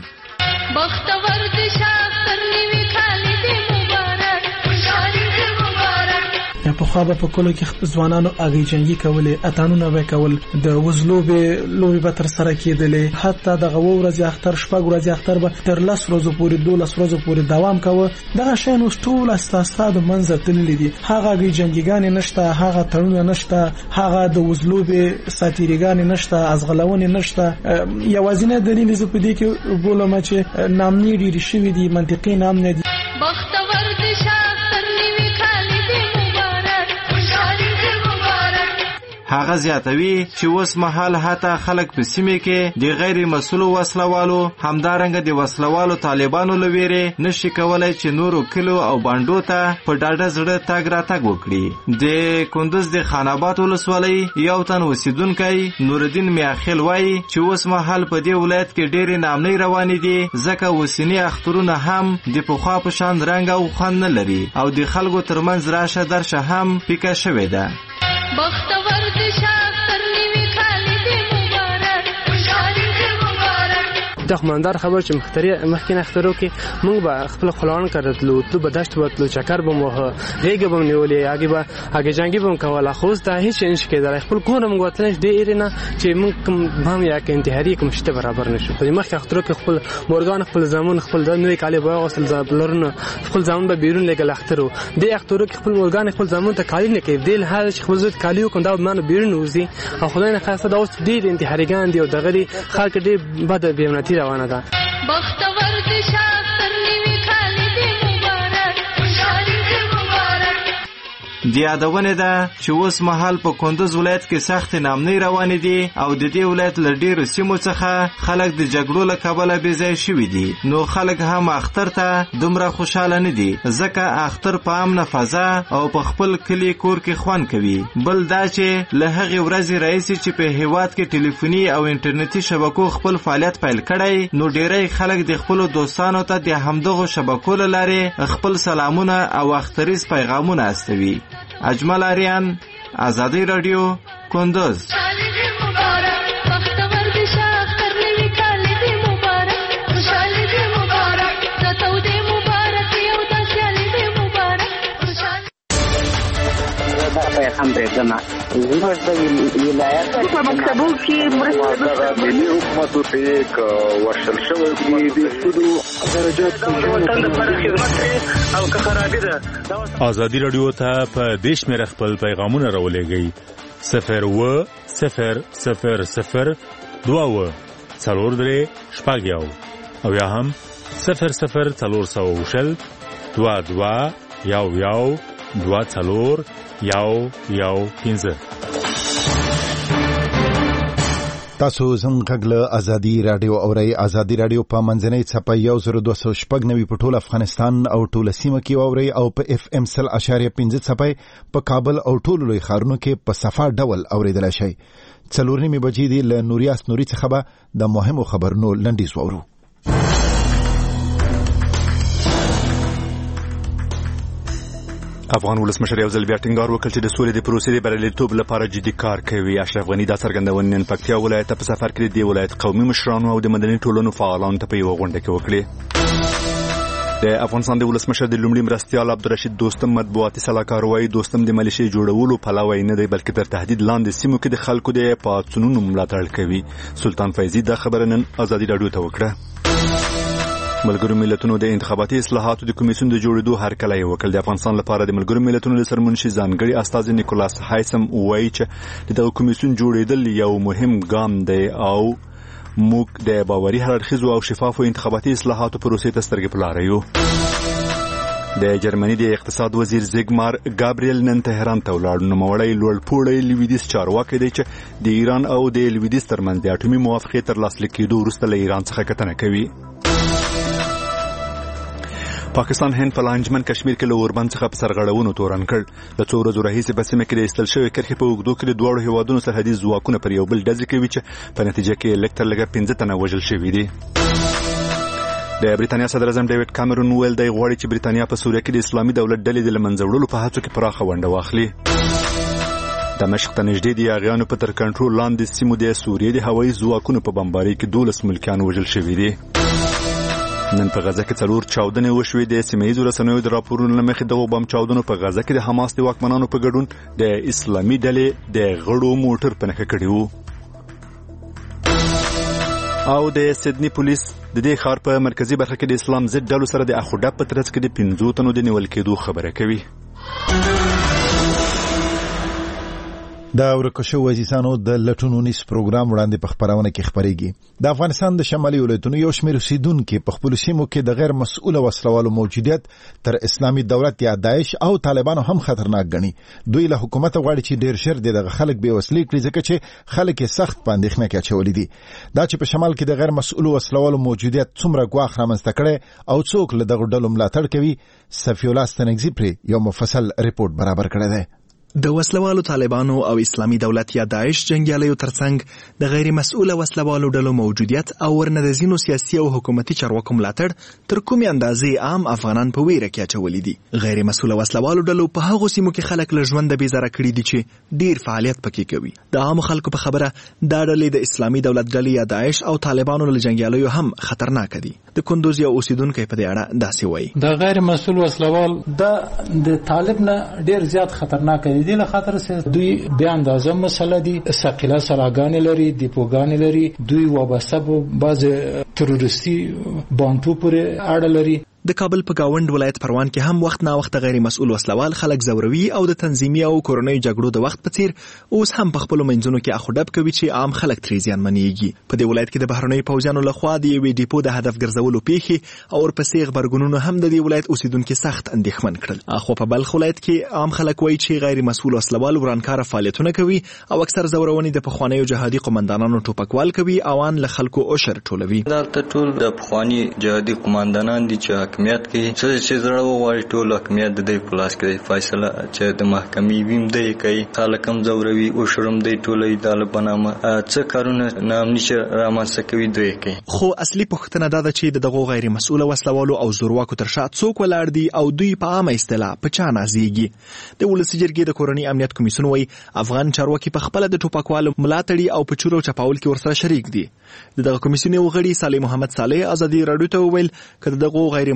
بختور دې شاختر نیوي خالي دې مبارک خوشحالي دې مبارک. پخوا به په کلو کې ځوانانو اغې جنګي کولې، اتانونه به کول، د وزلوبې لوبې به تر سره کېدلې، حتی دغه ورځې اختر شپږ ورځې اختر به تر 10 ورځو پورې 12 ورځو پورې دوام کوه. دغه شیان اوس ټول اساسا د منځه تللي دي. هغه اغې جنګیګانې نشته، هغه تړونه نشته، هغه د وزلوبې ساتیریګانې نشته، ازغلونې نشته. یوازینی دلیل زه په دې کې بولم چې نامنې ډېرې شوي دي، منطقي نام نه دي. بختور دې شاختر نیوي خالي دې مبارک خوشحالي دې مبارک. هغه زیاتوي چې اوس مهال حتی خلک په سیمه کې د غیر مسؤلو وسلوالو همدارنګه د وسلوالو طالبانو لویره نشي کولای چې نورو کلو او باندو ته په ډاډه زړه تاګ راتګ وکړي. د کندوز د خان آباد ولسوالۍ یو تن اوسیدونکی نورالدین میاخیل وایي چې اوس مهال په دې ولایت کې ډېرې نامنۍ روانې دي ځکه اوسنی اخترونه هم د پخوا په شان رنګ او خوند نه لري او د خلکو ترمنځ راشه درشه هم پیکه شوې ده. بختور دې شاختر نیوي خالي دې مبارک خوشحالي دې مبارک. د خماندار خبر چې مخکې اخترو کې موږ به خپل خلان کړتلو تو به دشت وتلو چکر به مو غېږه به نیولې هغه جنگي به کوله، خو دا هیڅ نشي کېدای. خپل کور موږ وتلې ډېر نه چې موږ هم یا کې انتحاري کوم شته برابر نشو. په مخکې اخترو کې خپل مورګان خپل زمون خپل د نوې کالي به غسل ځبلرنه خپل زمون به بیرون لګل اخترو د اخترو کې خپل مورګان خپل زمون ته کالي نه کې دل حال چې خپل زوت کالي کوم دا مانو بیرون وځي او خدای نه خاصه دا اوس ډېر انتحاریګان دی او دغه خلک ډېر بد بیمنتی روانه ده. بختور دې شاختر نیوي خالي دې مبارک خوشحالي دې مبارک. د یادونه ده چې اوس مهال په کندوز ولایت کې سخت نامنۍ روانې دي او د دې ولایت له ډېرو سیمو څخه خلک د جګړو له کبله بې ځای شوي دي. نو خلک هم اختر ته دومره خوشحاله نه دي ځکه اختر په امنه فضا او په خپل کلي کور کې خوند کوي. بل دا چې له هغې ورځې راهیسې چې په هېواد کې ټلیفوني او انټرنیټي شبکو خپل فعالیت پیل کړی نو ډېری خلک د خپلو دوستانو ته د همدغو شبکو له لارې خپل سلامونه او اختریز پیغامونه استوي. اجمل آریان آزادی رادیو کندوز. هم بریدنه زموږ د ولایت په مکتبو کې مرسته ملي حکومت ته یک ورشل شوی دی د سودو درجات وطن لپاره خدمت او که خرابې ده. ازادي رادیو ته په دیش مې خپل پیغامونه راولېږئ 01000 22 شپږ او یا هم 00400 22 15 تاسو زموږ غږ ازادي رادیو اورئ. ازادي رادیو په منځنۍ څپه 10290 په ټول افغانستان او ټول سیمه کې اورئ او په FM 100.5 څپه په کابل او ټول لوی ښارونو کې په صفه ډول اوریدل شي. 4:30 بجې دی له نوریاس نوري څخه به د مهمو خبرونو لنډیز وورو. افغان ولسمشر یو ځل بیا ټینګار وکړ چې د سولې د پروسې د بریالیتوب لپاره جدي کار کوي. اشرف غني دا څرګندونه نن پکتیا ولایت په سفر کې د ولایت قومي مشرانو او د مدني ټولنو فعالانو ته په یو غونډه کې وکړي. د افغانستان د ولسمشر د لومړي مرستیال عبدالرشید دوستم مطبوعاتي سلاکار وایي دوستم د ملیشې جوړولو پلوی نه دی بلکې تر تهدید لاندې سیمو کې د خلکو د پاڅونونو ملاتړ کوي. سلطان فیضي دا خبره نن ازادي رادیو ته وکړه. ملګرو ملتونو د انتخاباتي اصلاحاتو د کمیسیون د جوړېدو هرکلی وکړ. د افغانستان لپاره د ملګرو ملتونو د سرمنشي ځانګړي استازي نیکولاس هایسم وایي چې دغه کمیسیون جوړېدل یو مهم ګام دی او موږ د باوري هررخیزو او شفافو انتخاباتي اصلاحاتو پروسې ته سترګې په لاره یو. د جرمني د اقتصاد وزیر زیګمار ګابریل نن تهران ته ولاړ. نوموړی لوړپوړی لویدیځ چارواکی دی چې د ایران او د لویدیځ ترمنځ د اټومي موافقې تر لاسلیک کېدو وروسته له ایران څخه کتنه کوي. پاکستان هند په لانجمن کشمیر کې له اوربند څخه په سرغړونو تورن کړ. له څو ورځو راهیسې په سیمه کې د ایستل شوې کرښې په اوږدو کې د دواړو هیوادونو سرحدي ځواکونه پر یو بل ډزې کوي چې په نتیجه کې لږ تر لږه 15 تنه وژل شوي دي. د برېټانیا صدر اعظم ډیوډ کامرون ویل دی غواړي چې برېټانیا په سوریه کې د اسلامي دولت ډلې د له منځه وړلو په هڅو کې پراخه ونډه واخلي. دمشق ته نږدې د یاغیانو په تر کنټرول لاندې سیمو د سوریې د هوایي ځواکونو په بمبارۍ کې 12 ملکیان وژل شوي دي. نن په غزه کې 4 چاودنې وشوې. د سیمه‌ییزو رسنیو د راپورونو له مخې دغو بم چاودنو په غزه کې د حماس د واکمنانو په ګډون د اسلامي ډلې د غړو موټر په نښه کړی وو. او د سیدنی پولیس د دې ښار په مرکزی برخه کې د اسلام ضد ډلو سره د اخوډه په ترڅ کې د 15 تنو د نیول کېدو خبره کوي. د ورکشو عزیزانو د لټونو نیس پروګرام وړاندې په خبرونه کې خبريږي. د افغانستان د شمالي ولایتونو یو شمېر اوسیدونکو په خپل سیمو کې د غیر مسؤل وسلوالو موجودیت تر اسلامي دولت یا داعش او طالبانو هم خطرناک ګڼي. دوی له حکومت غواړي چې ډیر ژر دغه خلک به وسلې کړي ځکه چې خلک یې سخت پاندېښنه کې اچولې دي. دا چې په شمال کې د غیر مسؤل وسلوالو موجودیت څومره ګواښ رامنځته کړي او څوک له دغه ډلو ملاتړ کوي صفی الله ستنګزی پر یو مفصل ریپورت برابر کړی دی. د وسلوالو طالبانو او اسلامي دولت یا داعش جنگیالیو ترڅنګ د غیر مسؤله وسلوالو ډلو موجودیت او ورننوزینو سیاسي او حکومتي چارواکو ملاتړ تر کومې اندازې عام افغانان په ویره کې اچولي دي. غیر مسؤله وسلوالو ډلو په هغو سیمو کې خلک له ژونده بېزاره کړي دي چې ډیر فعالیت پکې کوي. د عامو خلکو په خبره دا ډلې د اسلامي دولت ډلې یا داعش او طالبانو له جنگیالیو هم خطرناک دي. د کندوز یو اوسیدونکی په دې اړه داسې وایي: د غیر مسؤل وسلوال د طالب نه ډیر زیات خطرناک دي. د خاطر سره دوی بیا اندازه مسله دي، ثقيله سلاګان لري، دیپوګان لري، دوی وابسته په باز تروریستي بانټو پورې اړه لري. د کابل په گاوند ولایت پروان کې هم وخت نا وخت غیر مسؤل وسلوال خلک زوروي او د تنظیمي او کورونی جګړو د وخت په څیر اوس هم په خپل منځونو کې اخوډب کوي چې عام خلک ترې زیانمنېږي. په دې ولایت کې د بهرنۍ پوځیانو لخوا د یوې ډیپو د هدف ګرځولو پیښې او ورپسې غبرګونونه هم د دې ولایت اوسیدونکو سخت اندېښمن کړل. اخو په بلخ ولایت کې عام خلک وایي چې غیر مسؤل وسلوال ورانکار فعالیتونه کوي او اکثر زورونې د پخوانیو جهادي قومندانانو ټوپکوال کوي او ان له خلکو اوشر ټولوي. دا ټول د پخوانی جهادي قومندانان دي چې حکومت کوي. چې زړه وغواړي ټول حکومت د دې په لاس کې فیصله چې د محکمې ویم دی کوي. خلک هم زوروي او شرم دی ټولې د بنامه څه کارونه نامني چې رامنځته کوي دوی کوي. خو اصلي پوښتنه دا ده چې دغه غیر مسؤل وسلوالو او زورواکو تر شا څوک ولاړ دي او دوی په عامه اصطلاح په چا نازيږي. د ولسی جرګې د کورنۍ امنیت کمیسیون وایي افغان چارواکي په خپل د ټوپکوالو ملاتړي او په چورو چپاول کې ورسره شریک دي. دغه کمیسیون یو غړي صالح محمد صالح ازادي رادیو ته ویل کله دغه غیر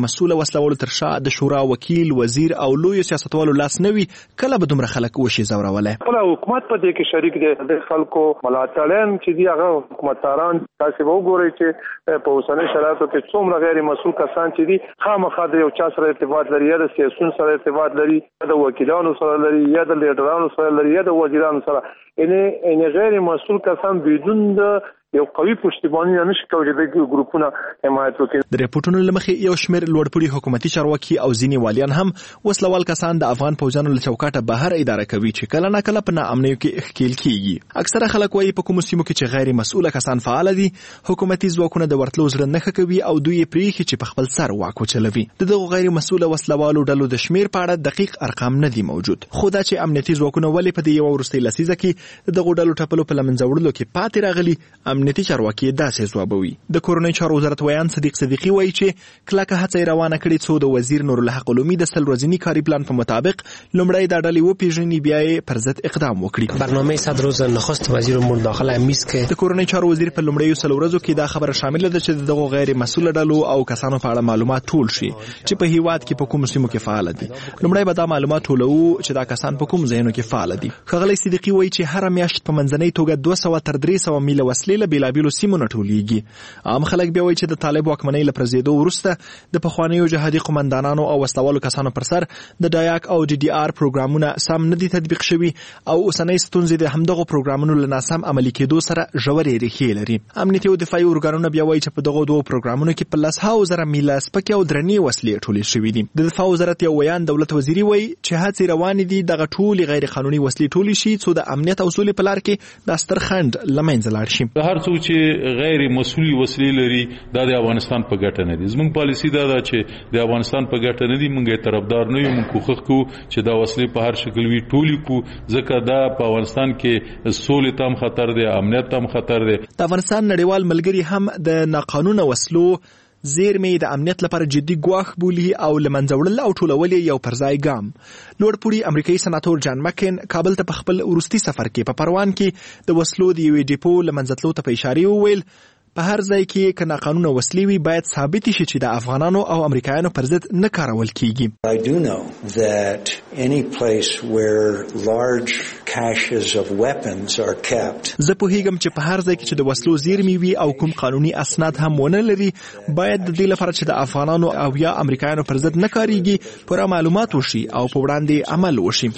مسؤل وسلوالو تر شا د شورا وکیل وزیر او لوی سیاستوالو لاس نوي کله به دومره خلک وشي زورولای. خپل حکومت په دې کې شریک دي د خلکو ملاتړین چې دی هغه حکومتداران تاسو وګورئ چې په اوسنۍ شرایطو کې څومره غیر مسؤل کسان چې دي خامخا د یو چا سره ارتباط لري یا د سیاسيون سره ارتباط لري یا د وکیلانو سره لري یا د لیډرانو سره لري یا د وزیرانو سره ان غیر مسؤل کسان بدون د یو قوي پشتیبانی نشي کولای د ګروپونو حمایت وکړي. د ریپورتونو لمخې یو شمېر لوړپوړي حکومتي چارواکي او ځینې والیان هم وسلوال کسان د افغان پوځیانو له چوکاټه بهر اداره کوي چې کله نه کله په ناامنیو کې ښکیل کیږي. اکثره خلک وایي په کومو سیمو کې چې غیر مسؤل کسان فعال دي حکومتي ځواکونه د ورتلو زړه نه کوي او دوی پریخي چې په خپل سر واک وچلوي. دغه غیر مسؤل وسلوالو ډلو د شمیر په اړه دقیق ارقام نه دي موجود. خو دا چې امنیتي ځواکونه ولې په دې یو ورستۍ لسیزه کې دغه ډلو ټپلو په لمنځه وړلو کې پاتې راغلي امنیتي چارواکي داسې ځوابوي. د کورنۍ چارو وزارت ویان صدیق صدیقی وایي چې کلکه هڅه روانه کړې څو د وزیر نور الحق علومي د 100 ورځني کاري پلان په مطابق لومړی د ډلې وپیژني بیا یې پر ضد اقدام وکړي. برنامه 100 روز نخست وزیر امور داخله میز کې د کورنۍ چارو وزیر په لومړیو 100 ورځو کې دا خبره شامل ده چې دغه غیر مسؤل ډلو او کسانو په اړه معلومات ټول شي چې په هیواد کې په کوم سیمو کې فعال دي. لومړی به دا معلومات ټولو چې دا کسان په کوم ځایونو کې فعال دي. خغلی صدیقی وایي چې هر میاشت په منځنۍ توګه 200 تر 300 میله وسلې له بیلابیلو سیمو نه ټولېږي. عام خلک بیا وایي چې د طالب واکمنۍ له پرځېدو وروسته د پخوانیو جهادي قومندانانو او وسلوالو کسانو پر سر د ډایاک او ډي ډي آر پروګرامونه سم نه دي تطبیق شوي او اوسنۍ ستونزې د همدغو پروګرامونو له ناسم عملي کېدو سره ژورې ریښې لري. امنیتي او دفاعي ارګانونه بیا وایي چې په دغو دوو پروګرامونو کې په 100,000 میله سپکې او درنې وسلې ټولې شوي دي. د دفاع وزارت یو ویان دولت وزیري وایي چې هڅې روانې دي دغه ټولې غیر قانوني وسلې ټولې شي څو د امنیت او سولې په لار کې د ستر خنډ له منځه لاړ شي. هر څوک چې غیر مسؤل وسلې لري دا د افغانستان په ګټه نه دي. زموږ پالیسی دا ده چې د افغانستان په ګټه نه دي. موږ یې طرفدار نه یو. موږ کوښښ کوو چې دا وسلې په هر شکل وي ټولې کو ځکه دا په افغانستان کې سولې ته هم خطر دی امنیت ته هم خطر دی. د افغانستان نړیوال ملګري هم د ناقانونه وسلو زیرمې د امنیت لپاره جدي ګواښ بولي او لمنځه وړل او ټولول یو پرځای ګام. لوړپوړي امریکایي سناتور جان مکین کابل ته په خپل وروستي سفر کې په پروان کې د وسلو د یوې ډیپو لمنځه تلو ته په اشاره وویل په هر ځای کې که ناقانونه وسلې وي باید ثابت شي چې د افغانانو او امریکایانو پر ضد نه کارول کیږي. I do know that any place where large caches of weapons are kept. زه پوهیږم چې په هر ځای کې چې د وسلو زیرمې وي او کوم قانوني اسناد هم ونه لري باید د دې لپاره چې د افغانانو او یا امریکایانو پر ضد نه کاریږي پوره معلومات وشي او په وړاندې عمل وشي.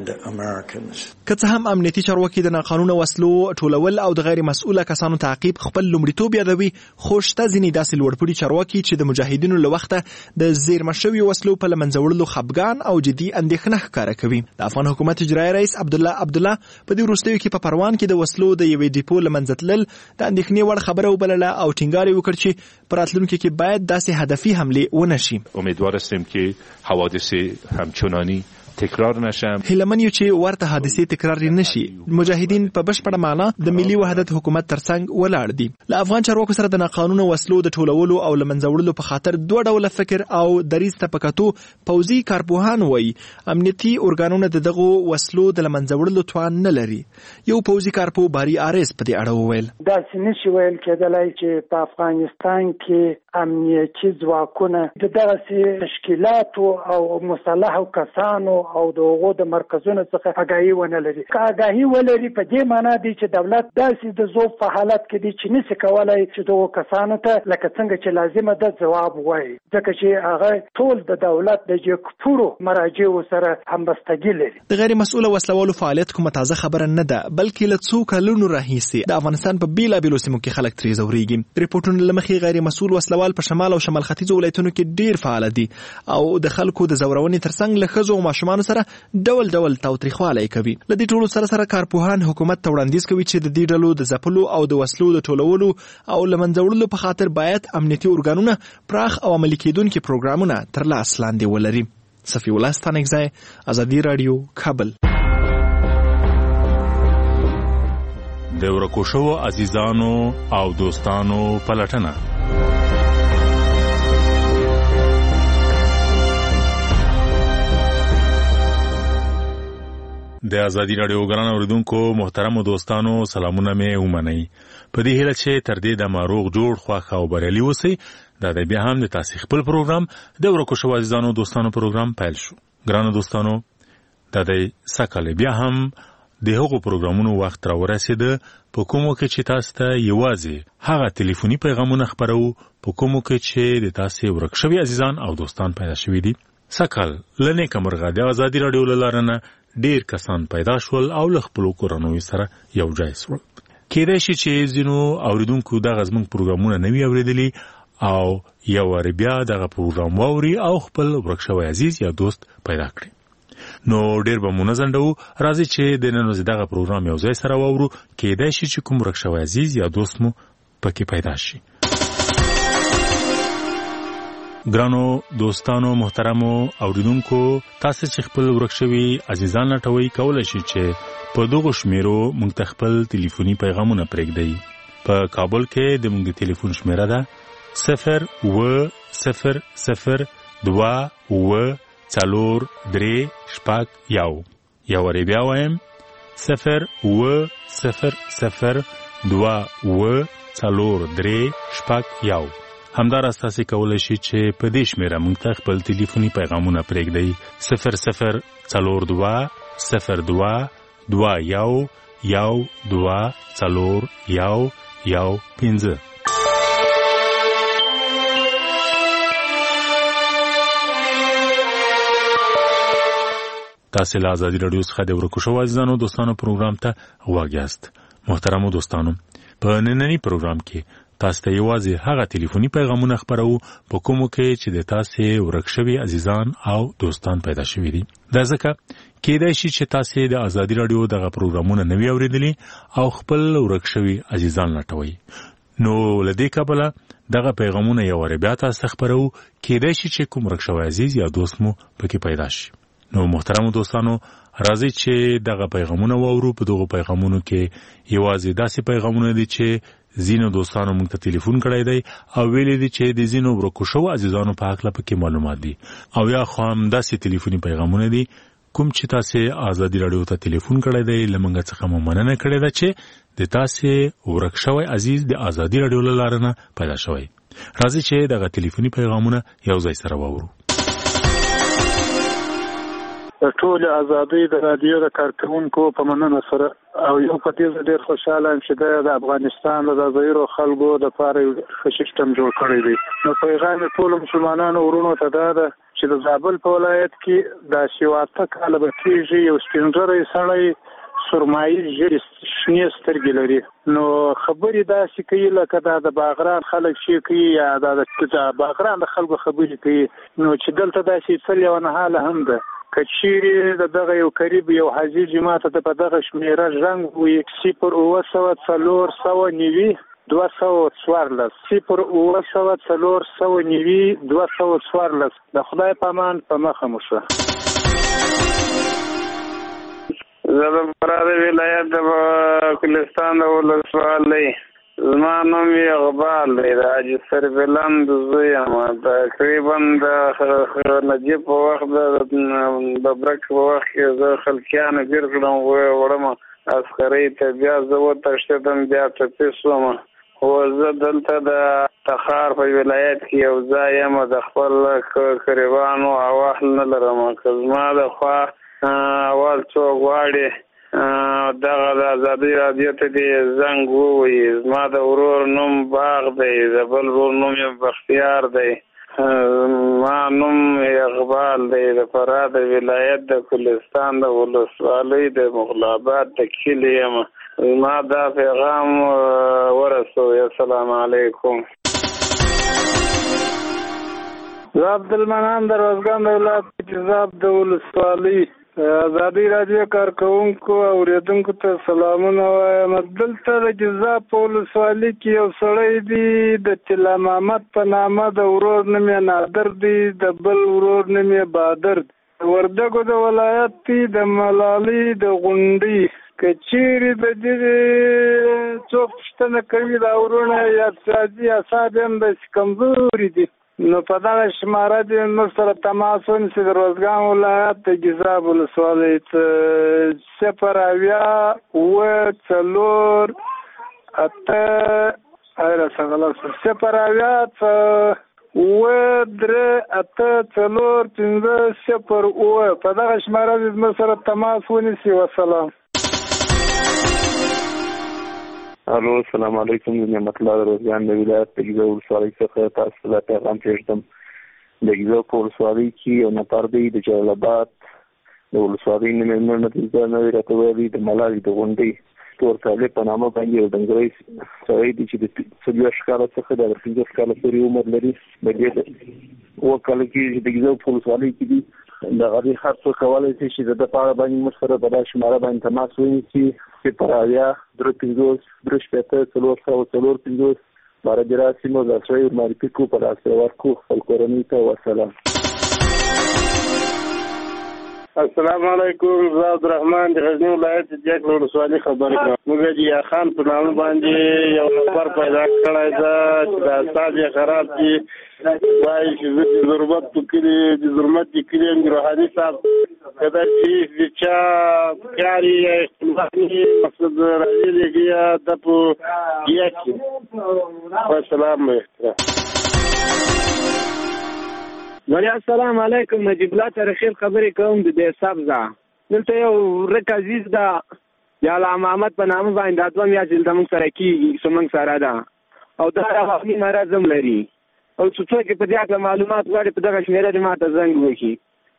که څه هم امنیتي چارواکي د ناقانونه وسلو ټولول او د غیر مسؤله کسانو تعقیب خپل لومړیتوب یادوي خو شته ځینې داسې لوړپوړي چارواکي چې د مجاهدینو له وخته د زیرمه شویو وسلو په لمنځه وړلو خپګان او جدي اندېښنه ښکاره کوي. د افغان حکومت اجرایي رئیس عبدالله عبدالله په دې وروستیو کې په پروان کې د وسلو د یوې ډیپو لمنځه تلل د اندېښنې وړ خبره وبلله او ټینګار یې وکړ چې په راتلونکي کې باید داسې هدفي حملې ونه شي. امیدوار هستیم که حوادث همچنانی تکرار نشم. هیلمن یو چې ورته حادثې تکرار نشي. مجاهدین په بشپړه معنا د ملي وحدت حکومت ترڅنګ ولاړ دي. له افغان چارواکو سره د ناقانونه وسلو د ټولولو او لمنځه وړلو په خاطر دوه ډوله فکر او دریځ ته پکاتو پوځي کارپوهان وایي امنیتي ارګانونه دغه وسلو د لمنځه وړلو توان نه لري. یو پوځي کارپو باری آرس په دې اړه وویل دا نشي ویل کېدلای چې په افغانستان کې امنیتي ځواکونه دغه تشکیلات او مسلح کسانو او دغه د مرکزونو څخه آگاهي ونه لري. که آگاهي ولري په دې معنی دی چې دولت داسې د ذوب په حالت کې دی چې نشي کولای چې دغه کسانو ته لکه څنګه چې لازمه ده ځواب وایي ځکه چې هغه ټول د دولت د جګپورو مراجعو سره همبستګي لري. د غیر مسؤل وسلوالو فعالیت کومه تازه خبره نه ده بلکې له څو کلونو راهیسې د افغانستان په بیلابیلو سیمو کې خلک ترې ځورېږي. ریپورټونه له مخې غیر مسؤل وسلوال په شمال او شمال ختیځو ولایتونو کې ډیر فعال دي او د خلکو د ځورونې ترڅنګ له ښځو او ماشومانو سره ډول ډول تاوتریخوالی کوي. له دې ټولو سره کارپوهان حکومت ته وړاندیز کوي چې د دې ډلو د ځپلو او د وسلو د ټولولو او لمنځه وړلو په خاطر باید امنیتي ارګانونه پراخ او عملي کېدونکي پروګرامونه تر لاس لاندې ولري. صفي الله ستانکزی ازادي رادیو کابل. د ورکو شوو عزیزانو او دوستانو پلټنه د ازادي رادیو ګران اوریدونکو محترم دوستانو سلامونه مې ومنئ. په دې هیله چې تر دې د ماروغ جوړ خواخ او بریالي اوسئ. دا د بیا هم د تاسو خپل پروګرام د ورکو شو عزیزانو دوستانو پروګرام پیل شو. ګران دوستانو دا د سکهل بیا هم د هغو پروګرامونو وخت را ورسېده په کومو کې چې تاسو ته یوازې هغه ټلیفوني پیغامونه خبرو په کومو کې چې د تاسو ورک شوي عزیزان او دوستان پیدا شوي دي. سکهل لنه کمرغه د ازادي رادیو لارنه ډیر کسان پیدا شول او له خپل کورنوي سره یو ځای شول. کېدای شي چې ځینو اوریدونکو دغه زموږ پروګرامونه نه وي اوریدلي او یو وار بیا دغه پروګرام واوري او خپل ورک شوی عزیز یا دوست پیدا کړي. نو ډیر به مونږ زندو راځي چې د نن ورځې دغه پروګرام یو ځای سره واورو. کېدای شي چې کوم ورک شوی عزیز یا دوست مو پکې پیدا شي. ګرانو دوستانو محترمو اوریدونکو تاسو چې خپل ورک شوي عزیزان لټوي کولای شي چې په دغه شمیرو موږ ته خپل ټلیفوني پیغامونه پرېږدئ. په کابل کې د موږ ټلیفون شمیره ده 0800243 یو وری بیا وایم 0800243 همدار تاسو کولای شئ چې په دې شمیره موږ ته خپل ټلیفوني پیغامونه پرېږدئ 004221124115. تاسو له ازادي رادیو څخه د ورکو شو عزیزانو دوستانو پروګرام ته غوږ یاست. محترمو دوستانو په نننی پروګرام کې تاسو ته یوازې هغه ټلیفوني پیغامونه خبرو په کومو کې چې د تاسو ورک شوي عزیزان او دوستان پیدا شوي دي. دا ځکه کېدای شي چې تاسو د ازادي رادیو دغه پروګرامونه نه وي اوریدلي او خپل ورک شوي عزیزان لټوي. نو لدې کبله دغه پیغامونه یو وار بیا تاسو خبرو. کېدای شي چې کوم ورک شوی عزیز یا دوست مو پکې پیدا شي. نو محترم دوستانو راځي چې دغه پیغامونه واورو. په دغه پیغامونو کې یوازې داسې پیغامونه دي چې زینو دوستانو موږ ته ټلیفون کړی دی او ویلي دي چې د زینو ورکو شو عزیزانو په حق لپاره کې معلومات دي او یا خو هم داسې ټلیفوني پیغامونه دي کوم چې تاسو ازادي رادیو ته ټلیفون کړی دی لمنګه څخه مو مننه کړې ده چې د تاسو ورک شوی عزیز د ازادي رادیو لارنه پیدا شوی. راځي چې دغه ټلیفوني پیغامونه یو ځای سره واورو. ټول ازادي د رادیو د کارکونکو په مننه سره او یو په دې ډېر خوشاله یم چې د افغانستان د ځایرو خلکو د پاره ښه سیستم جوړ کړی دی. نو پیغام ټول مسلمانانو ورونو ته دا ده چې د زابل په ولایت کې د شواته کال به کېږي یو سپینږیری سړی سرمایي ژیړې شنې سترګې لري. نو خبرې داسې کوي لکه دا د باغران خلک چې کوي یا د باغران د خلکو خبرې کوي. نو چې دلته داسې څه لیونه حاله هم ده کچيري دغه یو قریب یو حاجی جماعت ته په دغه شمیره رنگ وي 08049 214 08049 214 د خدای پامان په مخه مشه. زه د فراه ولایت د کلستان د ولسوالۍ زما نوم یې اقبال دی د حاجي سربلند زوی یم. تقریبا د نجیب په وخت د ببرک په وخت کې زه خلکیانو ګیر کړم وړم عسکرۍ ته بیا زه وتښتېدم بیا ټپي شوم. خو زه دلته د تخار په ولایت کې یو ځای یم د خپل قریبانو اواهل نه لرم. که زما د خوا اول څوک غواړي دغه د ازادي رادیو ته دې زنګ ووایي. زما د ورور نوم باغ دی د بل ورور نوم یې بختیار دی. ما نوم اقبال دی د فراه د ولایت د کلستان د ولسوالۍ د مغلاباد د کلي یم. زما دا پیغام ورسوئ. السلام علیکم. زه عبدالمنان د روزګان د ولایت جذاب د ولسوالۍ ازادي رادیو کارکونکو او اوریدونکو ته سلامونه وایم. دلته د جذاب په ولسوالۍ کې یو سړی دی د طلا محمد په نامه د ورور نوم یې نادر دی د بل ورور نوم یې بادر. وردګو د ولایت دی د ملالۍ د غونډۍ که چیرې د دې څوک پوښتنه کوي دا ورونه یا اقتصادي اعصاب هم داسې کمزوري دي نو په دغه شماره د موږ سره تماس ونیسي د روزګان ولایت د ګیزاب ولسوالۍ 080 په دغه شماره د موږ سره تماس ونیسي. وسلام. الو السلام علیکم. نعمت الله روزګان د ولایت د ګیزاب ولسوالۍ څخه تاسو ته پیغام پېژنم. د ګیزاب په ولسوالۍ کې یو نفر دی د جلال آباد د ولسوالۍ نه مېرمن نتیجه نوې راته ویلي د ملالۍ د غونډۍ تور طالب په نامه باندې یو ډنګرۍ سړی دی چې د 40 کاله څخه د 15 کاله پورې عمر لري. د دې وکاله کې د ګیزاب په ولسوالۍ کې دی د غړي خاصو کولای شي چې د پاره باندې مشره په داسې شماره باندې تماس ونیسي چې پرایا درپینځوس درشپته څلور پینځوس بار جراسیمو د څوی معرفي کو په لاسه ورکو خپل کورنۍ ته. وسلام. السلام علیکم. زه عبدالرحمن د غزنی ولایت د جګ ولسوالۍ خبرې کوم. موږ د یا خان په نامه باندې یو نفر پیدا کړی دا چې د استاد یې خراب دي وایي چې زه د ضرورت پکړي د ضرورت کړي روحاني صاحب کدا چې چا کاری خپلواکي مقصد راځي دی د په یکی. والسلام علیکم. وعلیکم السلام علیکم. نجیب الله ترخیر خبرې کوم د دې سبزه. دلته یو رک عزیز دا یا علامه محمد په نامه باندې د دوه میاشتې د موږ سره کېږي څومره سره ده او دا رواني مرض هم لري او څوک په دې اړه معلومات غواړي په دغه شمیره دې ماته زنګ وکړي.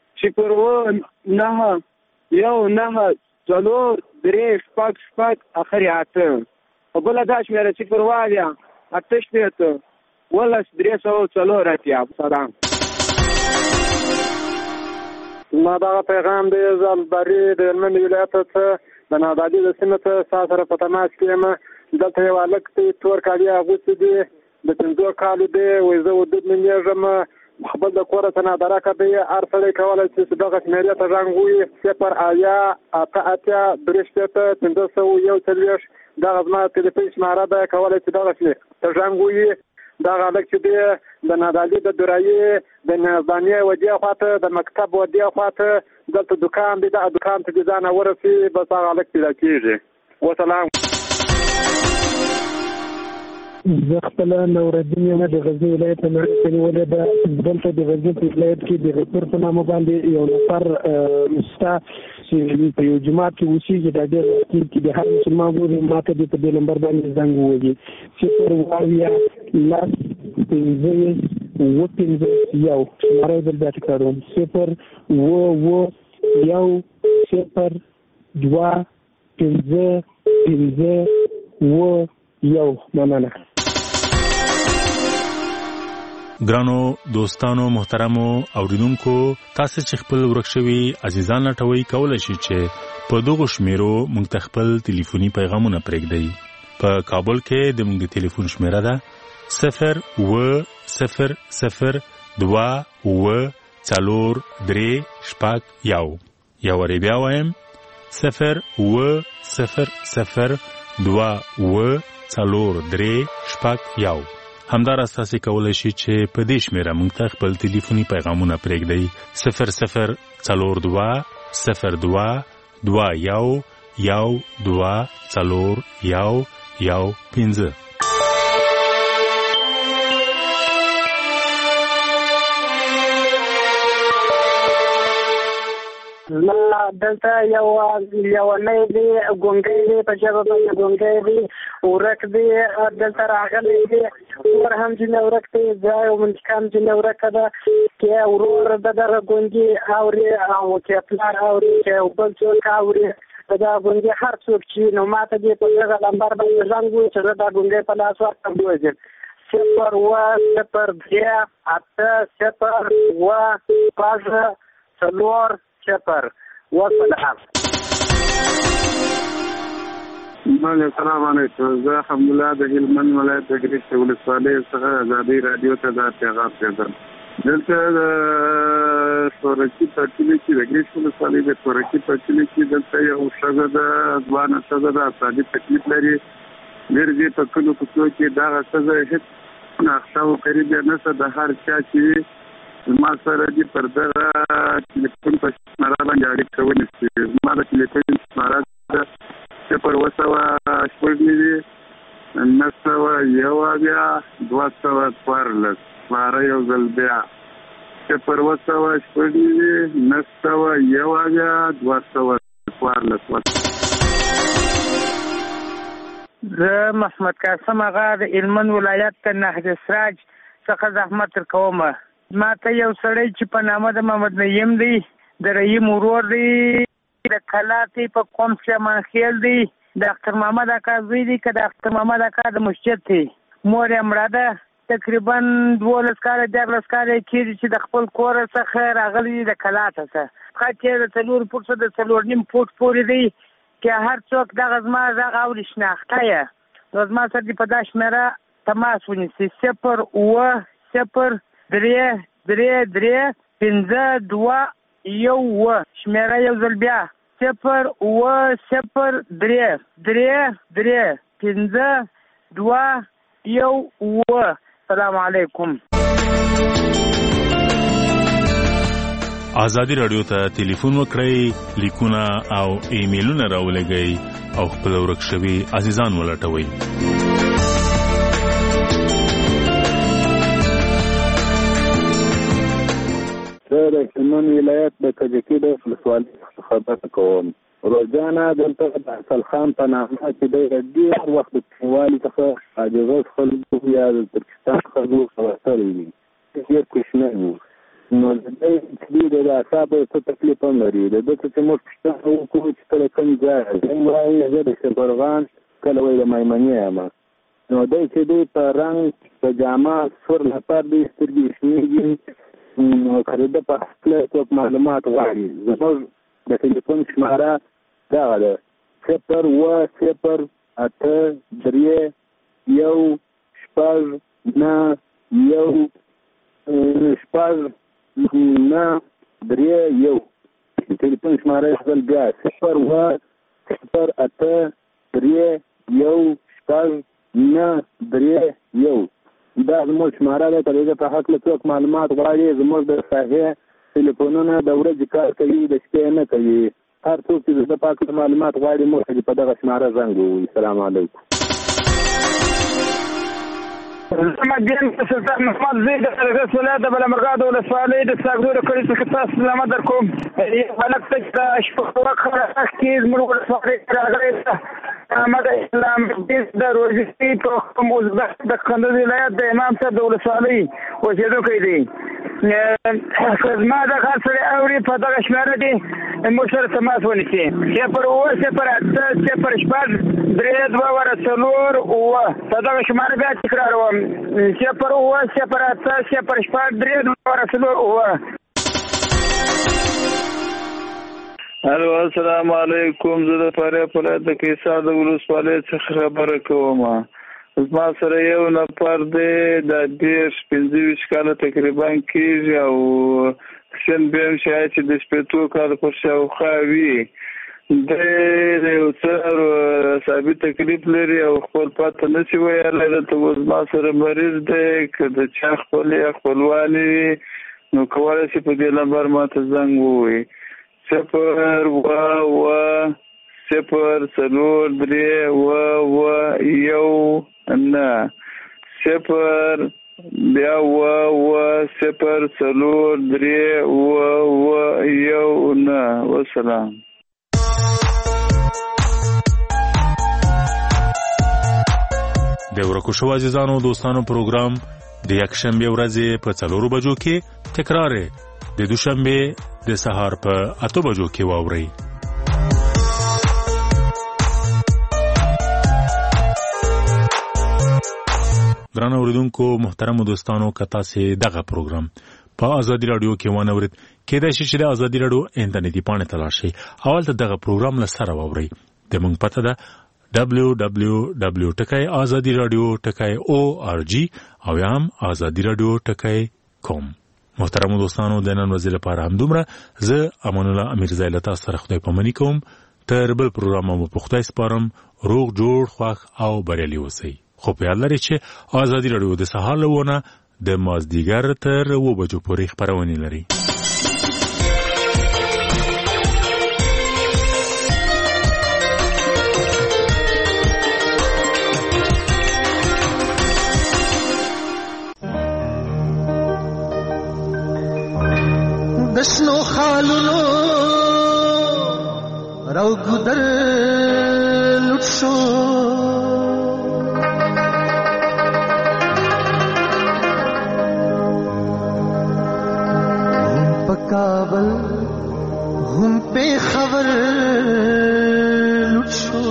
099 اخر 8 او بل دا شمیره 0 8 ولا 304 سلام. ما دا پیغام دی زلبری د هلمند ولایت څخه د نادادي د سیمې څخه سره په تماس کې یم. دلته یو هلک دی تور کالي اغوستی دی د 15 کالو دی وایي زه ودود نومیږم خپل د کوره څخه نادرکه دی هر سړی کولی شي چې دغه شمېرې ته زنګ ووهي 080 دغه زما تلیفون شماره ده کولی شي دغه ته زنګ ووهي. دغه هلک چې دی د نادالي د درایي د نظامیه ودې خواته د مکتب ودې خواته دلته دکان دی دغه دکان ته دې ځانه ورسي بس هغه هلک پیدا کېږي. وسلام. زه خپله نورالدین یم د غزني ولایت نه ولې ده دلته د غزني په ولایت کې د غفور په نامه باندې یو نفر شته چې په یو جومات کې اوسېږي دا ډېر کې د هر مسلمان ورور ماته دې په دې نمبر باندې زنګ ووهي 0 شماره بل بیا تکراروم 0 مننه. ګرانو دوستانو محترمو اوریدونکو تاسو چې خپل ورکشوي عزیزان لټوي کولای شئ چې په دغه شمیرو موږ خپل ټلیفوني پیغامونه پرېږدئ. په کابل کې د موږ ټلیفون شمیره ده 0804243 یا ور بیا وایم 0804243 همدار اساسي کولای شي چې په دې شمیره موږ ته خپل ټلیفوني پیغامونه پرېږدئ 00222 دلته یو نه دی ګونګی دی په ژبه باندې ګونګی دی ورک دی دلته راغلی دی ور هم چې ورک دی ځای او منځکام چې ورک ده کې ورور دغه ګونګی اوري او کې پلار اوري کې بل څوک اوري دا ګونګی هر څوک چې نو ماته دې په هغه نمبر باندې زنګ وي چې دا ګونګی په لاس ورکړم دوی 0 وسلام. السلام علیکم. زه الحمدلله د هلمند ولایت د ګریش ولسوالۍ څخه ازادي رادیو ته دا پیغام پېژنم. دلته د سورکی پټلې کې د ګریش ولسوالۍ د سورکی پټلې کې دلته یو ښځه ده ځوانه ښځه ده سادي تکلیف لري ګرځي په کلو کې دا ښځه هیڅ ناخته قریب نه څه د هر چا چې ما سره دې پر دغه ټلیفون په شماره باندې اړیکه ونیسي. ما د ټلیفون شماره ده 0 9 یو بیا 214 ماره یو ځل بیا 0 9 یو بیا 214. زه محمد قاسم آغا د هلمند ولایت د نهج سراج څخه زحمت درکوم. ما ته یو سړی چې په نامه د محمد نعیم دی د رحیم ورور دی د کلاتې په قوم شمنخیل دی د اختر محمد اکا زوی دی که د اختر محمد اکا د مسجد دی. مور یې مړه ده تقریبا 12 کاله 14 کاله کېږي چې د خپل کور څخه راغلی دی د کلاته څخه خط یې د 4 فوټ څخه د 4.5 فوټ پورې دی که هر څوک دغه زما غږ اوري شناخته یې نو زما سره دې په دا شمېره تماس ونیسي 0 3 3 5 2 1 شمېره یو ځل بیا 0 0 3 3 5 2 1. السلام علیکم. آزادی رادیو ته ټلیفون وکړئ، لیکونه او ایمیلونه راولېږئ او خپل ورک شوي عزیزان ولټوئ. زه د هلمند ولایت د کجکي د ولسوالۍ خبره کوم. روزانه دلته د اصل خان په نامه چې دی ډېر وخت د کلیوالي څخه عاجزه خلکو یا د ترکستان خلکو خبرتلی وي ډېر کوچنی وو. نو د دې چې د اعصابو څه تکلیف هم لري د ده څه چې موږ پوښتنه وکړو چې کله کوم ځای دی وایي زه د شبرغان کله وایي د مایمنې یم. نو دی چې دی په رنګ په جامه سور لپاره دی سترګې شنېږي نو که د ده په هکله څوک معلومات غواړي زموږ د ټلیفون شماره دغه ده 0 0 8 3 1 6 9 1 6 9 3 1. ټلیفون شماره خپل بیا 0 0 8 3 1 6 9 3 1. دا زموږ شماره ده. که د په هکله څوک معلومات غواړي زموږ د ساحې ټلیفونونه د ورځې کار کوي د شپې نه کوي. هر څوک چې د پاک معلومات غواړي موږ ته په دغه شماره زنګ ووهي. السلام علیکم. محمد سلطان محمد زید د قرغیز ولایت د بلمرغاد ولسوالۍ د ساګدو د کلي څخه تاسو سلامت درکوم. هلک ته د شپږ وخت کې زموږ ولسوالۍ راغلی ده. احمد اسلام د روزي په کوم د کندز ولایت د امام صاحب د ولسوالۍ اوسېدونکی دی. زما د هر سړی اوري په دغه شمېره کې موږ سره تماس ونیسي 0 0 8 0 6 3 2 4 په دغه شماره بیا تکراروم 0 0 8 0 6 3 2 4 الو السلام علیکم. زه د فاریاب ولایت د کیسار د ولسوالۍ څخه خبره کوم. زما سره یو نفر دی د 15 کاله تقریبا کېږي او سن به هم شاید چې د شپېتو کاله پر شاوخوا وي. د یو څه ثابت تکلیف لري او خپل پاته نشي ویلی. دلته اوس ما سره مریض دی. که د چا خپل یا خپلوان وي نو کولی شي په دې نمبر ما ته زنګ ووهي 0 0 0 4 3 1 0 بیا 0 4 3 1 والسلام. د ورکو شو عزیزانو دوستانو پروګرام د یکشنبه ورځې په 4 بجو کې تکرار د دوشنبه د سهار په 8 بجو کې واوري. ګران اوریدونکو محترم دوستانو کتا سي دغه پروګرام په آزادی رادیو کې ونورید کېدای شي چې د آزادی رادیو انټرنیټي پاڼه تلاشي اول ته دغه پروګرام لسره واوري. د مونږ پته ده www.azadiradio.org او هم azadiradio.com. محترم دوستانو د نن ورځې لپاره همدومره. زه امان الله امیرزای له تاسو سره خدای پامنی کوم. تر بل پروګرام مو په خدای سپارم. روغ جوړ خوښ او بریالي اوسئ. خو په یاد لرئ چې ازادي راډیو د سهار له 9 د مازدیګر تر 2 بجو پورې خپرونې لري. دشنو خالونو رو گدر لٹ شو هم پا کابل هم پہ خبر لٹ شو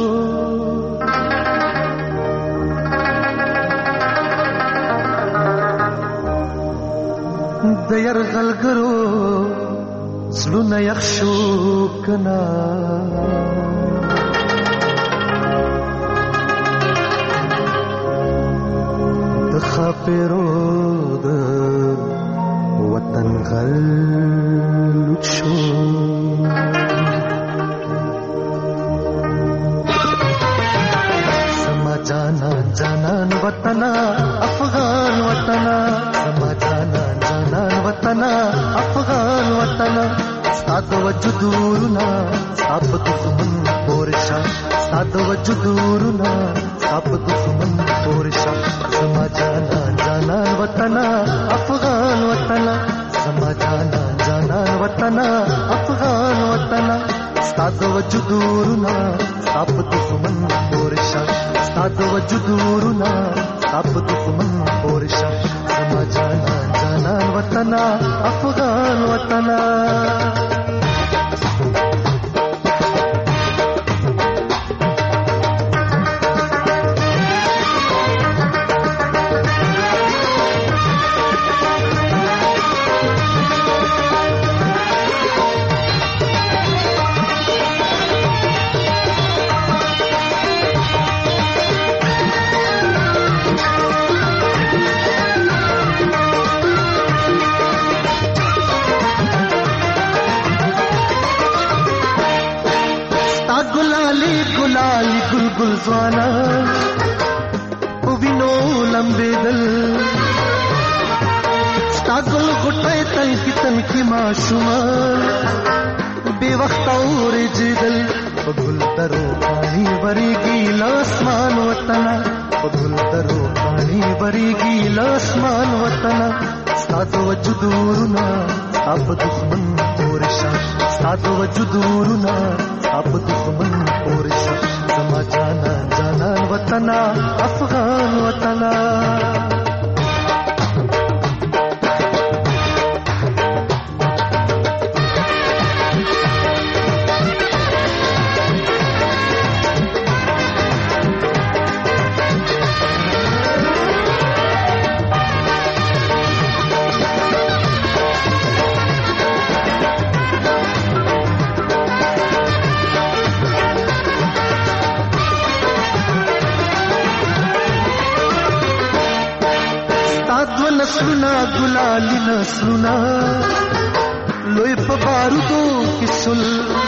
د یرغل ګرو زړونه یخ شو کنا د خاپیرو د وطن غل لوټ شو سما جانان وطنا افغان وطنا سما جانان وطنا افغان وطنا ستاد وجودورنا ساب دښمن پورشا ستاد وجودورنا ساب دښمن پورشا سما جانان وطنا افغان وطنا سما جانان وطنا افغان وطنا ستاد وجودورنا ساب دښمن پورشا ستاد وجودورنا ساب دښمن پورشا سما جانان وطنا افغان وطنا गुलज़वाना विनो लंबे दल स्टागल गुटाए तन की तनखी माशुमा बेवक्त और जिदल गुल दरो पानी बरेगी लासमान वतना गुल दरो पानी बरेगी लासमान वतना स्ताद वजुदूरना अब दुश्मन पोरशा स्ताद वजुदूरना अब दुश्मन पोरशा समा जानन वतना अफगान वतना नस्लुना गुलाली नस्लुना लोई बारूदो किसुल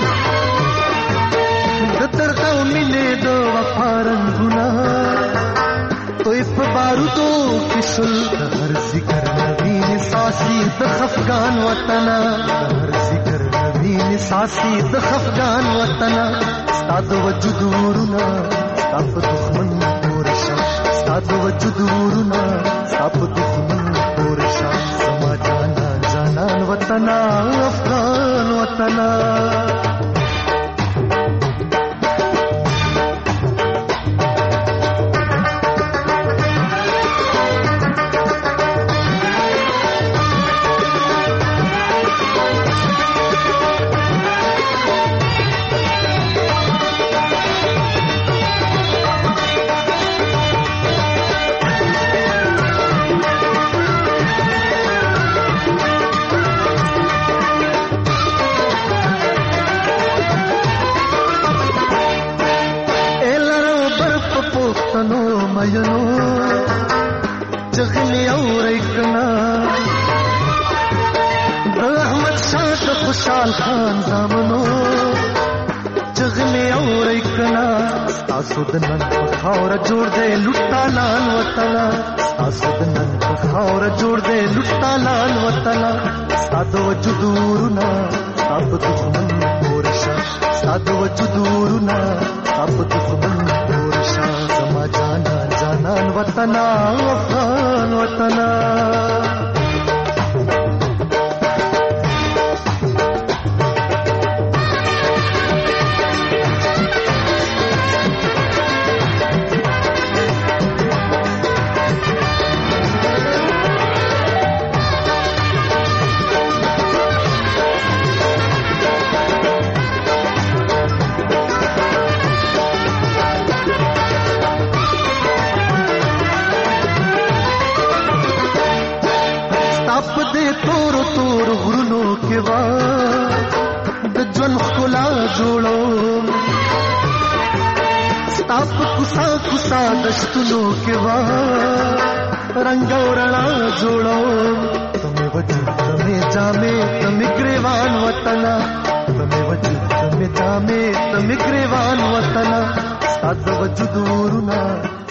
दतर कौमिने दो वफारंगुना तोई बारूदो किसुल हर जिकर नवीन सासी दखफगान वतना हर जिकर नवीन सासी दखफगान वतना स्ताद वजुदूरना स्ताब दुश्मन पोरशा स्ताद वजुदूरना स्ताब दुश्मन समा जानन वतना अफगान वतना जगली और इकना अहमद शाह खुशाल खान दामनो जगली और इकना تاسو د نن خاور جوړ دې لټا لال وطن تاسو د نن خاور جوړ دې لټا لال وطن ساده وجودورنا اب دښمن ورشا ساده وجودورنا اب دښمن ورشا زما جانا جانان وطن افغان وطن د ژوند ښکلا جوړو ستا په کوڅه کوڅه دشتونو کې وا رنګ او رڼا جوړو تمې وجود تمې جامې تمې ګریوان وطن تمې وجود تمې جامې تمې ګریوان وطن ستا د وجود ورونه